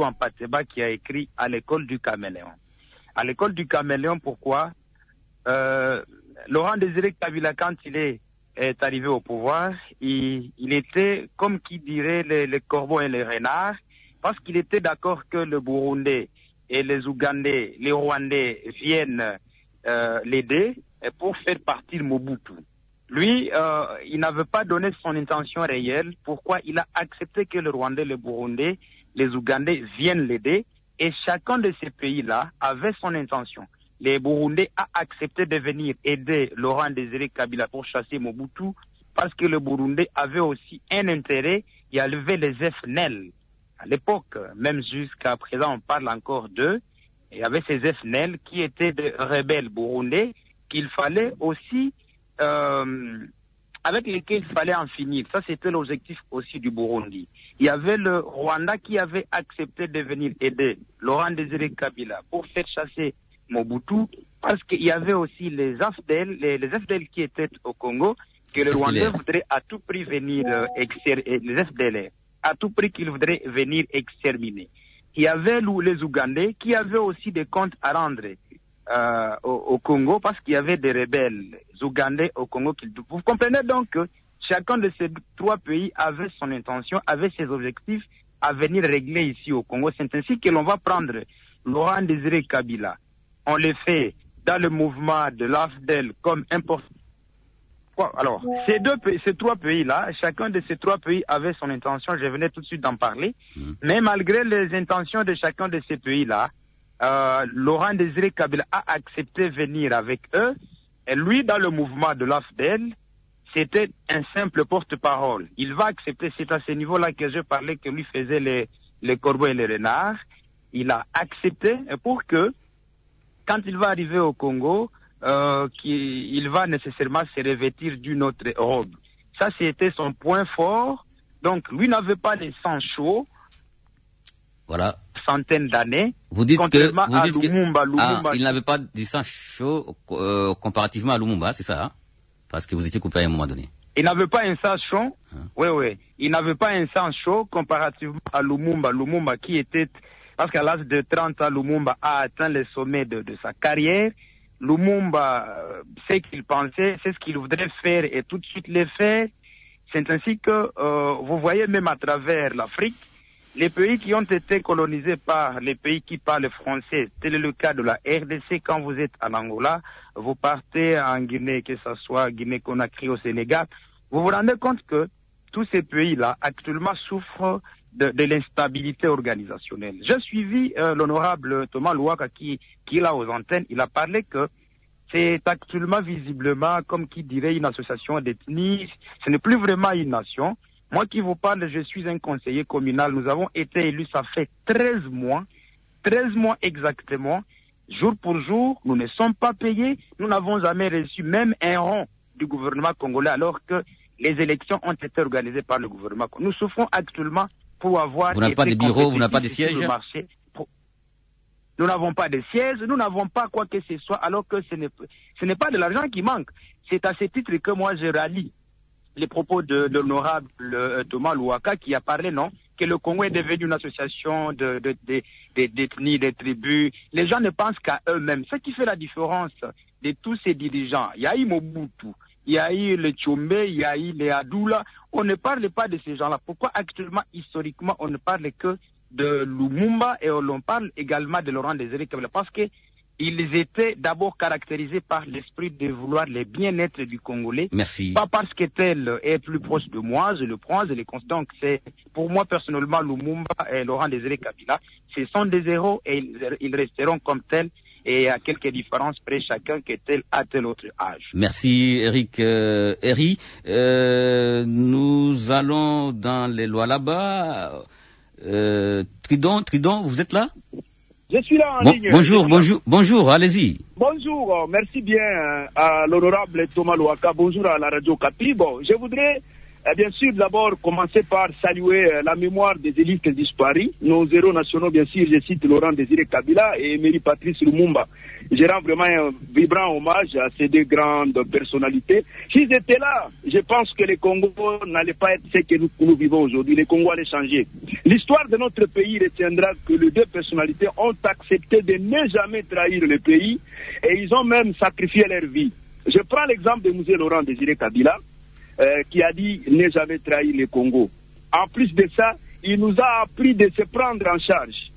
à l'école du Caméléon. À l'école du Caméléon, pourquoi Laurent Désiré Kabila, quand il est arrivé au pouvoir, il était comme qui dirait les corbeaux et les renards, parce qu'il était d'accord que le Burundais et les Ougandais, les Rwandais viennent l'aider pour faire partir Mobutu. Lui, il n'avait pas donné son intention réelle. Pourquoi? Il a accepté que le Rwandais, le Burundais, les Ougandais viennent l'aider. Et chacun de ces pays-là avait son intention. Les Burundais a accepté de venir aider Laurent Désiré Kabila pour chasser Mobutu parce que le Burundais avait aussi un intérêt. Il y avait les FNL. À l'époque, même jusqu'à présent, on parle encore d'eux. Il y avait ces FNL qui étaient des rebelles burundais qu'il fallait aussi, avec lesquels il fallait en finir. Ça, c'était l'objectif aussi du Burundi. Il y avait le Rwanda qui avait accepté de venir aider Laurent Désiré Kabila pour faire chasser Mobutu, parce qu'il y avait aussi les AFDL, les FDL qui étaient au Congo, que le Rwanda voudrait à tout prix venir les FDLR, à tout prix qu'ils voudraient venir exterminer. Il y avait les Ougandais qui avaient aussi des comptes à rendre au Congo, parce qu'il y avait des rebelles ougandais au Congo. Vous comprenez donc que chacun de ces trois pays avait son intention, avait ses objectifs à venir régler ici au Congo. C'est ainsi que l'on va prendre Laurent Désiré Kabila. On le fait dans le mouvement de l'AFDEL comme important. Alors, ces trois pays-là, chacun de ces trois pays avait son intention, je venais tout de suite d'en parler, mais malgré les intentions de chacun de ces pays-là, Laurent Désiré Kabila a accepté de venir avec eux, et lui, dans le mouvement de l'AFDEL, c'était un simple porte-parole. Il va accepter, c'est à ce niveau-là que je parlais, que lui faisait les corbeaux et les renards. Il a accepté pour que, quand il va arriver au Congo, il va nécessairement se revêtir d'une autre robe. Ça, c'était son point fort. Donc, lui n'avait pas les sang chaud. Voilà. Centaines d'années. Vous dites que Lumumba, il n'avait pas du sang chaud comparativement à Lumumba, c'est ça, hein? Parce que vous étiez coupé à un moment donné. Il n'avait pas un sang chaud. Oui. Il n'avait pas un sang chaud comparativement à Lumumba. Lumumba qui était, parce qu'à l'âge de 30 ans, Lumumba a atteint le sommet de sa carrière. Lumumba, ce qu'il pensait, c'est ce qu'il voudrait faire et tout de suite le faire. C'est ainsi que, vous voyez même à travers l'Afrique, les pays qui ont été colonisés par les pays qui parlent français, tel est le cas de la RDC. Quand vous êtes en Angola, vous partez en Guinée, que ce soit Guinée-Conakry au Sénégal, vous vous rendez compte que tous ces pays-là actuellement souffrent de l'instabilité organisationnelle. J'ai suivi l'honorable Thomas Louaka qui est là aux antennes. Il a parlé que c'est actuellement visiblement, comme qui dirait, une association d'ethnie. Ce n'est plus vraiment une nation. Moi qui vous parle, je suis un conseiller communal. Nous avons été élus, ça fait 13 mois exactement, jour pour jour. Nous ne sommes pas payés. Nous n'avons jamais reçu même un rond du gouvernement congolais, alors que les élections ont été organisées par le gouvernement. Nous souffrons actuellement pour avoir... Vous n'avez pas de bureau, vous n'avez pas de siège? Nous n'avons pas de siège, nous n'avons pas quoi que ce soit, alors que ce n'est pas de l'argent qui manque. C'est à ce titre que moi je rallie les propos de l'honorable Thomas Louaka qui a parlé, non, que le Congo est devenu une association d'ethnies, de tribus. Les gens ne pensent qu'à eux-mêmes. Ce qui fait la différence de tous ces dirigeants, il y a eu Mobutu, il y a eu le Tchombe, il y a eu les Adoula. On ne parle pas de ces gens-là. Pourquoi actuellement, historiquement, on ne parle que de Lumumba et on parle également de Laurent Désiré Kabila? Parce que ils étaient d'abord caractérisés par l'esprit de vouloir le bien-être du Congolais. Merci. Pas parce que tel est plus proche de moi, je le prends, je le constate. Donc c'est, pour moi personnellement, Lumumba et Laurent Désiré Kabila, ce sont des héros et ils resteront comme tels. Et à quelques différences près chacun que tel à tel autre âge. Merci Eric. Nous allons dans les lois là-bas. Tridon, vous êtes là? Je suis là en ligne. Bonjour, allez-y. Bonjour, merci bien à l'honorable Thomas Louaka. Bonjour à la radio Kapi. Bon, je voudrais bien sûr d'abord commencer par saluer la mémoire des élites disparues, nos héros nationaux, bien sûr, je cite Laurent Désiré Kabila et Emery Patrice Lumumba. Je rends vraiment un vibrant hommage à ces deux grandes personnalités. S'ils étaient là, je pense que le Congo n'allait pas être ce que nous vivons aujourd'hui. Le Congo allait changer. L'histoire de notre pays retiendra que les deux personnalités ont accepté de ne jamais trahir le pays et ils ont même sacrifié leur vie. Je prends l'exemple de M. Laurent Désiré Kabila, qui a dit ne jamais trahir le Congo. En plus de ça, il nous a appris de se prendre en charge.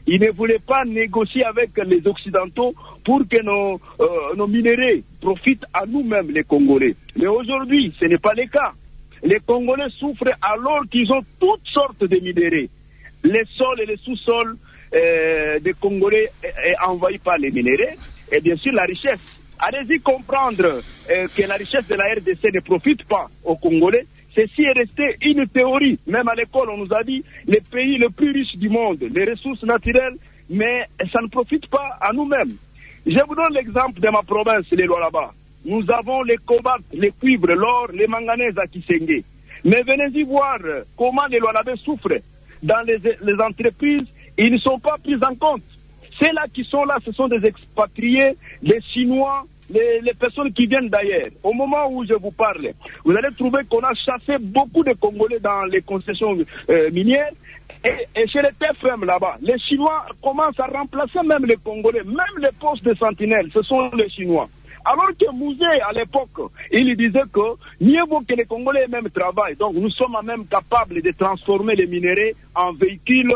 Ils ne voulaient pas négocier avec les Occidentaux pour que nos minéraux profitent à nous-mêmes, les Congolais. Mais aujourd'hui, ce n'est pas le cas. Les Congolais souffrent alors qu'ils ont toutes sortes de minéraux. Les sols et les sous-sols des Congolais est envahi par les minéraux et bien sûr la richesse. Allez-y comprendre que la richesse de la RDC ne profite pas aux Congolais. Ceci est resté une théorie. Même à l'école, on nous a dit les pays les plus riches du monde, les ressources naturelles, mais ça ne profite pas à nous-mêmes. Je vous donne l'exemple de ma province, les Lualaba. Nous avons les cobalt, les cuivres, l'or, les manganèses à Kisenge. Mais venez-y voir comment les Lualabais souffrent. Dans les entreprises, ils ne sont pas pris en compte. Ceux-là qui sont là, ce sont des expatriés, des Chinois, les personnes qui viennent d'ailleurs. Au moment où je vous parle, vous allez trouver qu'on a chassé beaucoup de Congolais dans les concessions minières. Et chez les TFM là-bas, les Chinois commencent à remplacer même les Congolais, même les postes de sentinelles, ce sont les Chinois. Alors que Mouzé, à l'époque, il disait que mieux vaut que les Congolais même travaillent. Donc nous sommes même capables de transformer les minéraux en véhicules,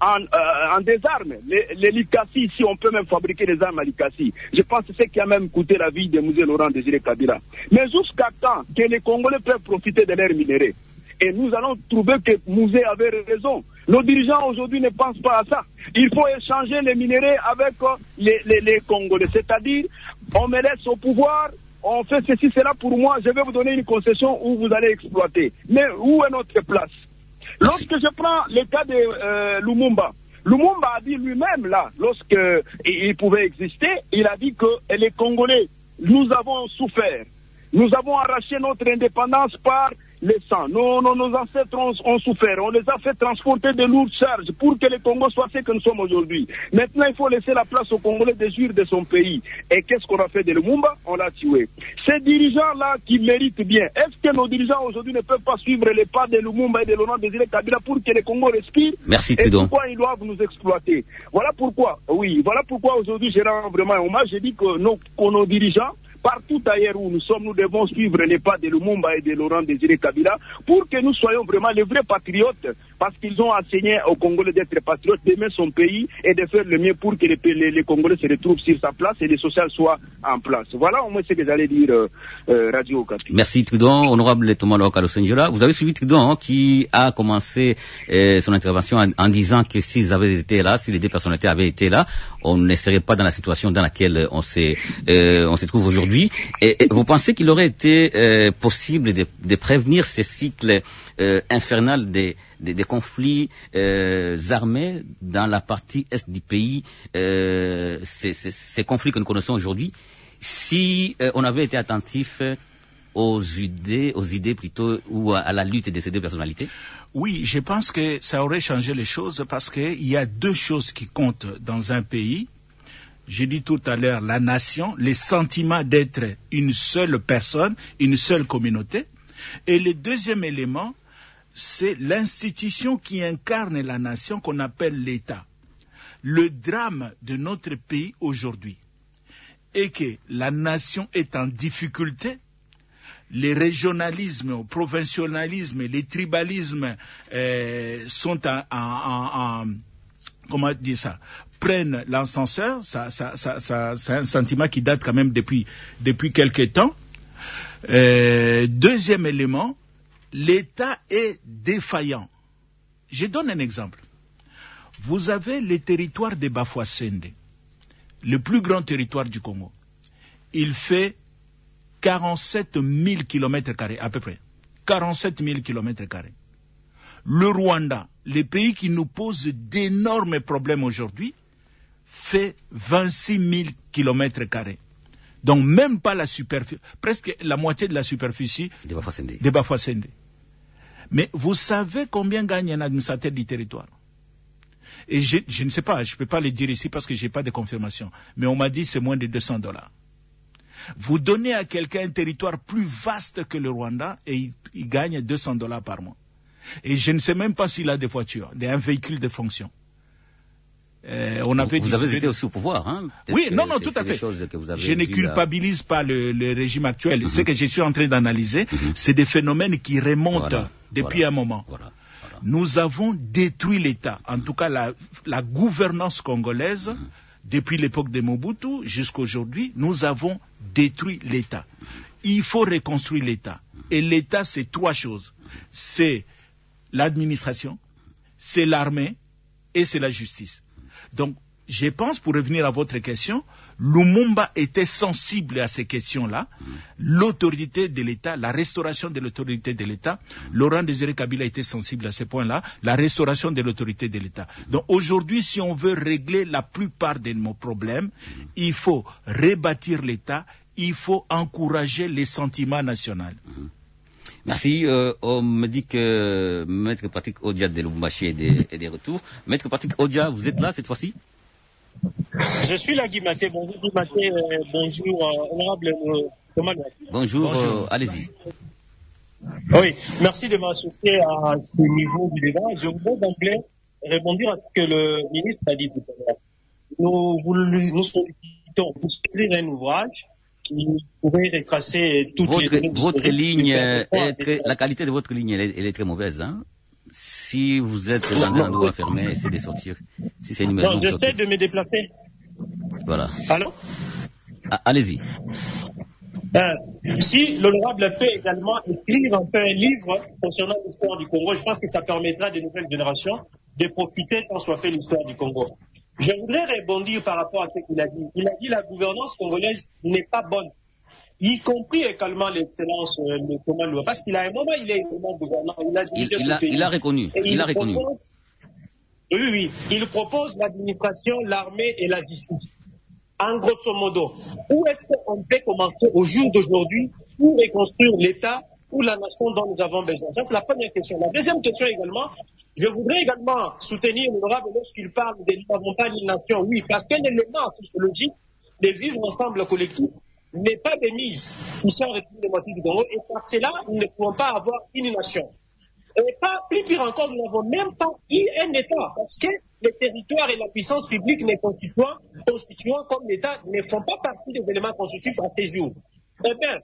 en des armes. Les Likassi, ici, on peut même fabriquer des armes à Likassi. Je pense que c'est ce qui a même coûté la vie de Mouzé Laurent Désiré Kabila. Mais jusqu'à quand que les Congolais peuvent profiter de leurs minéraux? Et nous allons trouver que Mouzé avait raison. Nos dirigeants aujourd'hui ne pensent pas à ça. Il faut échanger les minéraux avec les Congolais. C'est-à-dire, on me laisse au pouvoir, on fait ceci, cela pour moi, je vais vous donner une concession où vous allez exploiter. Mais où est notre place? Lorsque je prends le cas de Lumumba, Lumumba a dit lui-même là, lorsqu'il pouvait exister, il a dit que les Congolais, nous avons souffert. Nous avons arraché notre indépendance par le sang. Nos ancêtres ont souffert. On les a fait transporter de lourdes charges pour que le Congo soit ce que nous sommes aujourd'hui. Maintenant, il faut laisser la place aux Congolais de jouir de son pays. Et qu'est-ce qu'on a fait de Lumumba? On l'a tué. Ces dirigeants-là qui méritent bien, est-ce que nos dirigeants aujourd'hui ne peuvent pas suivre les pas de Lumumba et de Laurent Désiré Kabila pour que le Congo respire? Merci, et pourquoi ils doivent nous exploiter? Voilà pourquoi aujourd'hui je rends vraiment hommage. J'ai dit que nos dirigeants, partout ailleurs où nous sommes, nous devons suivre les pas de Lumumba et de Laurent Désiré Kabila pour que nous soyons vraiment les vrais patriotes, parce qu'ils ont enseigné aux Congolais d'être patriotes, d'aimer son pays et de faire le mieux pour que les Congolais se retrouvent sur sa place et les sociales soient en place. Voilà au moins ce que j'allais dire, Radio Okapi. Merci Trudon, honorable Thomas Lokalo Senjola. Vous avez suivi Trudon qui a commencé son intervention en disant que s'ils avaient été là, si les deux personnalités avaient été là, on ne serait pas dans la situation dans laquelle on se trouve aujourd'hui. Et vous pensez qu'il aurait été possible de prévenir ces cycles infernaux des conflits armés dans la partie est du pays, ces conflits que nous connaissons aujourd'hui, si on avait été attentif aux idées plutôt, ou à la lutte de ces deux personnalités? Oui, je pense que ça aurait changé les choses, parce qu'il y a deux choses qui comptent dans un pays. J'ai dit tout à l'heure, la nation, les sentiments d'être une seule personne, une seule communauté. Et le deuxième élément, c'est l'institution qui incarne la nation qu'on appelle l'État. Le drame de notre pays aujourd'hui est que la nation est en difficulté. Les régionalismes, le provincialisme, les tribalismes sont comment dire ça, prennent l'ascenseur. C'est un sentiment qui date quand même depuis quelque temps. Deuxième élément, l'État est défaillant. Je donne un exemple. Vous avez le territoire de Bafouassende, le plus grand territoire du Congo. Il fait 47 000 km² à peu près. 47 000 km². Le Rwanda, le pays qui nous pose d'énormes problèmes aujourd'hui, fait 26 000 km². Donc même pas la superficie, presque la moitié de la superficie de Bafouassende. Mais vous savez combien gagne un administrateur du territoire? Et je ne sais pas, je ne peux pas le dire ici parce que je n'ai pas de confirmation. Mais on m'a dit c'est moins de $200. Vous donnez à quelqu'un un territoire plus vaste que le Rwanda et il gagne $200 par mois. Et je ne sais même pas s'il a des voitures, un véhicule de fonction. Vous avez été aussi au pouvoir, hein? Oui, non, tout à fait. Je ne culpabilise pas le régime actuel. Ce que je suis en train d'analyser, c'est des phénomènes qui remontent depuis un moment. nous avons détruit l'État. En tout cas, la gouvernance congolaise, depuis l'époque de Mobutu jusqu'à aujourd'hui, nous avons détruit l'État. Il faut reconstruire l'État. Et l'État, c'est 3 choses. C'est l'administration, c'est l'armée et c'est la justice. Donc, je pense, pour revenir à votre question, Lumumba était sensible à ces questions-là. L'autorité de l'État, la restauration de l'autorité de l'État. Laurent Désiré Kabila était sensible à ces points-là, la restauration de l'autorité de l'État. Donc aujourd'hui, si on veut régler la plupart de nos problèmes, il faut rebâtir l'État, il faut encourager les sentiments nationaux. Merci. On me dit que Maître Patrick Odia de Lubumbashi est des retours. Maître Patrick Odia, vous êtes là cette fois-ci? Je suis là, Guy Maté. Bonjour, Guy Maté. Bonjour, honorable Thomas. Bonjour. Allez-y. Oui, merci de m'associer à ce niveau du débat. Je voudrais d'emblée répondre à ce que le ministre a dit tout à l'heure. Nous sollicitons pour écrire un ouvrage qui pourrait retracer toutes votre ligne la qualité de votre ligne, elle est très mauvaise, hein? Si vous êtes dans un endroit fermé, essayez de sortir. Si c'est une maison. Non, j'essaie de me déplacer. Voilà. Allô? Allez-y. Si l'honorable peut également écrire un peu un livre concernant l'histoire du Congo, je pense que ça permettra à de nouvelles générations de profiter tant soit fait l'histoire du Congo. Je voudrais rebondir par rapport à ce qu'il a dit. Il a dit que la gouvernance congolaise n'est pas bonne, y compris également l'excellence de Thomas Loua, parce qu'il a un moment, il est également gouvernant. Il a reconnu. Oui. Il propose l'administration, l'armée et la justice. En grosso modo, où est-ce qu'on peut commencer au jour d'aujourd'hui pour reconstruire l'État ou la nation dont nous avons besoin? Ça, c'est la première question. La deuxième question également, je voudrais également soutenir l'honorable lorsqu'il parle de nous n'avons pas une nation. Oui, parce qu'un élément sociologique de vivre ensemble collectif n'est pas de mise ici en République démocratique du Congo, et par cela, nous ne pouvons pas avoir une nation. Et pas plus pire encore, nous n'avons même pas eu un État, parce que les territoires et la puissance publique les constituant comme l'État ne font pas partie des éléments constitutifs à ces jours. Eh bien,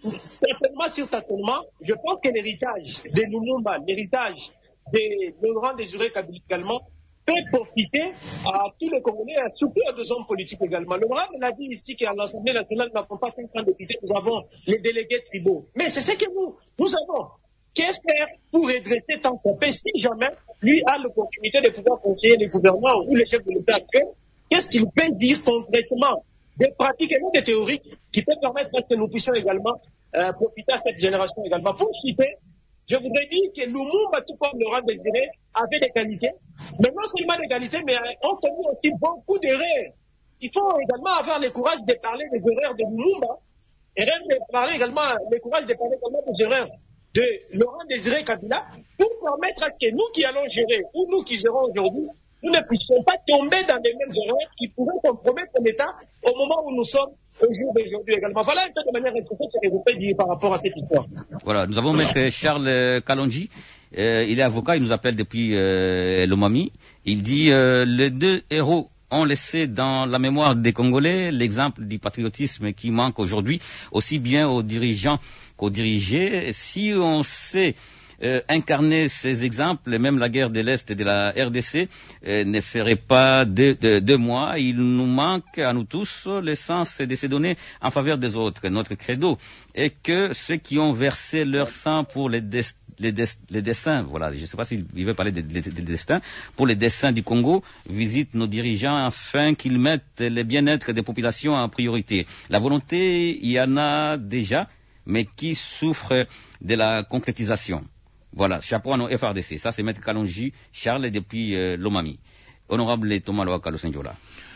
certainement, je pense que l'héritage de Lumumba, l'héritage de Laurent Désiré Kabila également, peut profiter à tous les Congolais, surtout à des hommes politiques également. L'honorable l'a dit ici qu'à l'Assemblée nationale, nous n'avons pas 500 députés, nous avons les délégués tribaux. Mais c'est ce que nous avons. Qu'est-ce faire pour redresser tant son pays si jamais lui a l'opportunité de pouvoir conseiller les gouvernants ou les chefs de l'État actuel? Qu'est-ce qu'il peut dire concrètement, des pratiques et non des théories qui peuvent permettre que nous puissions également profiter à cette génération également? Pour citer, je voudrais dire que Lumumba, tout comme Laurent Désiré, avait des qualités, mais non seulement des qualités, mais ont commis aussi beaucoup d'erreurs. Il faut également avoir le courage de parler des erreurs de Lumumba, et de parler également, le courage de parler également des erreurs de Laurent Désiré Kabila, pour permettre à ce que nous qui allons gérer, ou nous qui gérons aujourd'hui, nous ne puissions pas tomber dans les mêmes erreurs qui pourraient compromettre l'État au moment où nous sommes au jour d'aujourd'hui également. Voilà un peu de manière rétrécie ce que je peux dire par rapport à cette histoire. Voilà, nous avons maître Charles Kalonji. Il est avocat, il nous appelle depuis Lomami. Il dit les deux héros ont laissé dans la mémoire des Congolais l'exemple du patriotisme qui manque aujourd'hui, aussi bien aux dirigeants qu'aux dirigés. Si on sait incarner ces exemples, même la guerre de l'Est et de la RDC ne ferait pas deux mois. Il nous manque à nous tous l'essence de se donner en faveur des autres. Notre credo est que ceux qui ont versé leur sang pour les destins, voilà, je ne sais pas s'il veut parler des destins, pour les destins du Congo, visitent nos dirigeants afin qu'ils mettent le bien-être des populations en priorité. La volonté, il y en a déjà, mais qui souffre de la concrétisation. Voilà, chapeau à nos FRDC. Ça, c'est Maître Kalonji, Charles, depuis Lomami. Honorable Thomas Loaka Losenjola.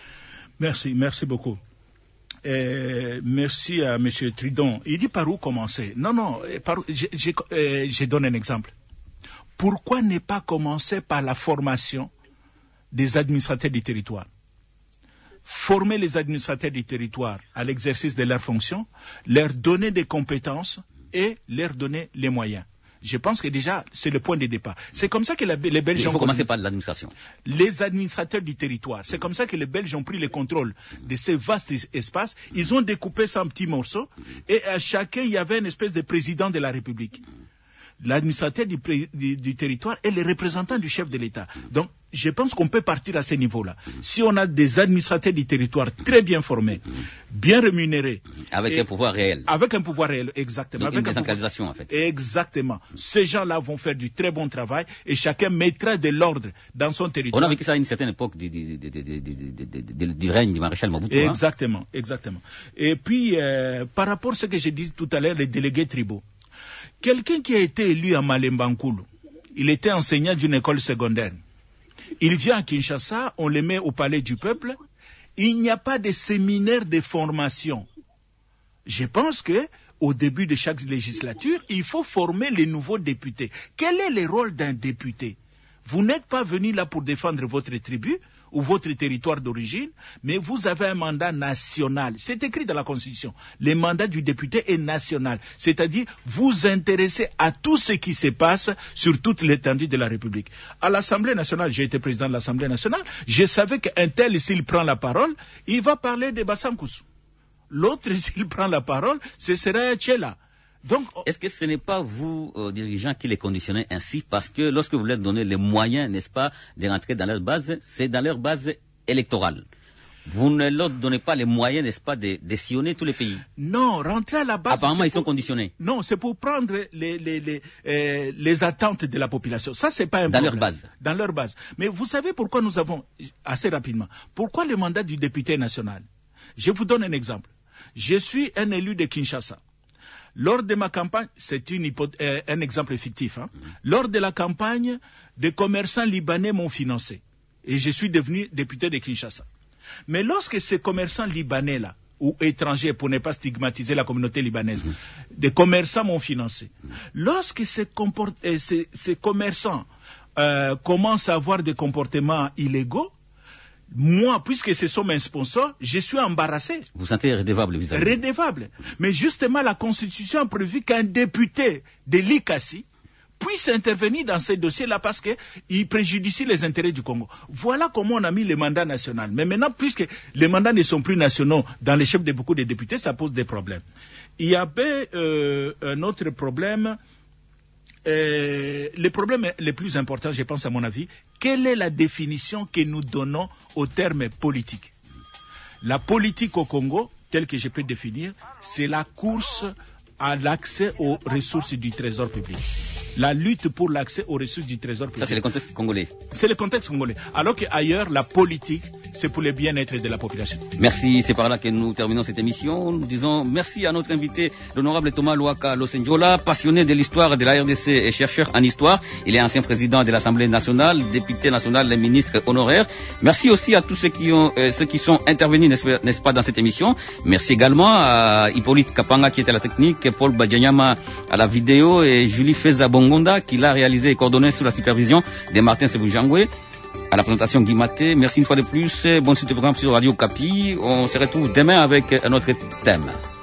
Merci beaucoup. Merci à M. Tridon. Il dit par où commencer? Non, je donne un exemple. Pourquoi ne pas commencer par la formation des administrateurs du territoire? Former les administrateurs du territoire à l'exercice de leurs fonctions, leur donner des compétences et leur donner les moyens. Je pense que déjà, c'est le point de départ. C'est comme ça que les Belges ont... Il faut commencer par l'administration. Les administrateurs du territoire. C'est comme ça que les Belges ont pris le contrôle de ces vastes espaces. Ils ont découpé ça en petits morceaux et à chacun, il y avait une espèce de président de la République. l'administrateur du territoire est le représentant du chef de l'État. Donc, je pense qu'on peut partir à ce niveau-là. Si on a des administrateurs du territoire très bien formés, bien rémunérés. Avec un pouvoir réel. Avec un pouvoir réel, exactement. Donc avec une décentralisation, en fait. Exactement. Ces gens-là vont faire du très bon travail et chacun mettra de l'ordre dans son territoire. On a vécu ça à une certaine époque du règne du maréchal Mobutu. Exactement, exactement. Et puis, par rapport à ce que j'ai dit tout à l'heure, les délégués tribaux. Quelqu'un qui a été élu à Malembankulu, il était enseignant d'une école secondaire. Il vient à Kinshasa, on le met au palais du peuple. Il n'y a pas de séminaire de formation. Je pense que au début de chaque législature, il faut former les nouveaux députés. Quel est le rôle d'un député? Vous n'êtes pas venu là pour défendre votre tribu ou votre territoire d'origine, mais vous avez un mandat national. C'est écrit dans la Constitution. Le mandat du député est national. C'est-à-dire, vous intéressez à tout ce qui se passe sur toute l'étendue de la République. À l'Assemblée nationale, j'ai été président de l'Assemblée nationale, je savais qu'un tel, s'il prend la parole, il va parler de Bassankusu. L'autre, s'il prend la parole, ce sera Tchela. Donc, est-ce que ce n'est pas vous, dirigeants, qui les conditionnez ainsi? Parce que lorsque vous leur donnez les moyens, n'est-ce pas, de rentrer dans leur base, c'est dans leur base électorale. Vous ne leur donnez pas les moyens, n'est-ce pas, de sillonner tous les pays. Non, rentrer à la base... Apparemment, ils sont conditionnés. Non, c'est pour prendre les attentes de la population. Ça, c'est pas un problème. Dans leur base. Dans leur base. Mais vous savez pourquoi nous avons, assez rapidement, pourquoi le mandat du député national? Je vous donne un exemple. Je suis un élu de Kinshasa. Lors de ma campagne, c'est un exemple fictif, hein. Lors de la campagne, des commerçants libanais m'ont financé. Et je suis devenu député de Kinshasa. Mais lorsque ces commerçants libanais-là, ou étrangers, pour ne pas stigmatiser la communauté libanaise, des commerçants m'ont financé. Lorsque ces commerçants commencent à avoir des comportements illégaux, moi, puisque ce sont mes sponsors, je suis embarrassé. Vous sentez redevable vis-à-vis? Redevable. Mais justement, la Constitution a prévu qu'un député de l'ICASI puisse intervenir dans ces dossiers-là parce qu'il préjudicie les intérêts du Congo. Voilà comment on a mis les mandats nationaux. Mais maintenant, puisque les mandats ne sont plus nationaux dans les chefs de beaucoup de députés, ça pose des problèmes. Il y avait un autre problème. Le problème le plus important, je pense à mon avis, quelle est la définition que nous donnons au terme politique? La politique au Congo, telle que je peux définir, c'est la course à l'accès aux ressources du trésor public. La lutte pour l'accès aux ressources du trésor public. Ça, c'est le contexte congolais. C'est le contexte congolais. Alors qu'ailleurs, la politique, c'est pour le bien-être de la population. Merci. C'est par là que nous terminons cette émission. Nous disons merci à notre invité, l'honorable Thomas Louaka Losenjola, passionné de l'histoire de la RDC et chercheur en histoire. Il est ancien président de l'Assemblée nationale, député national et ministre honoraire. Merci aussi à tous ceux qui sont intervenus, n'est-ce pas, dans cette émission. Merci également à Hippolyte Kapanga qui était à la technique, Paul Badianyama à la vidéo et Julie Fezabongonda qui l'a réalisé et coordonné sous la supervision de Martin Sebujangwe. À la présentation Guy Maté. Merci une fois de plus. Bonne suite de programme sur Radio Kapi. On se retrouve demain avec un autre thème.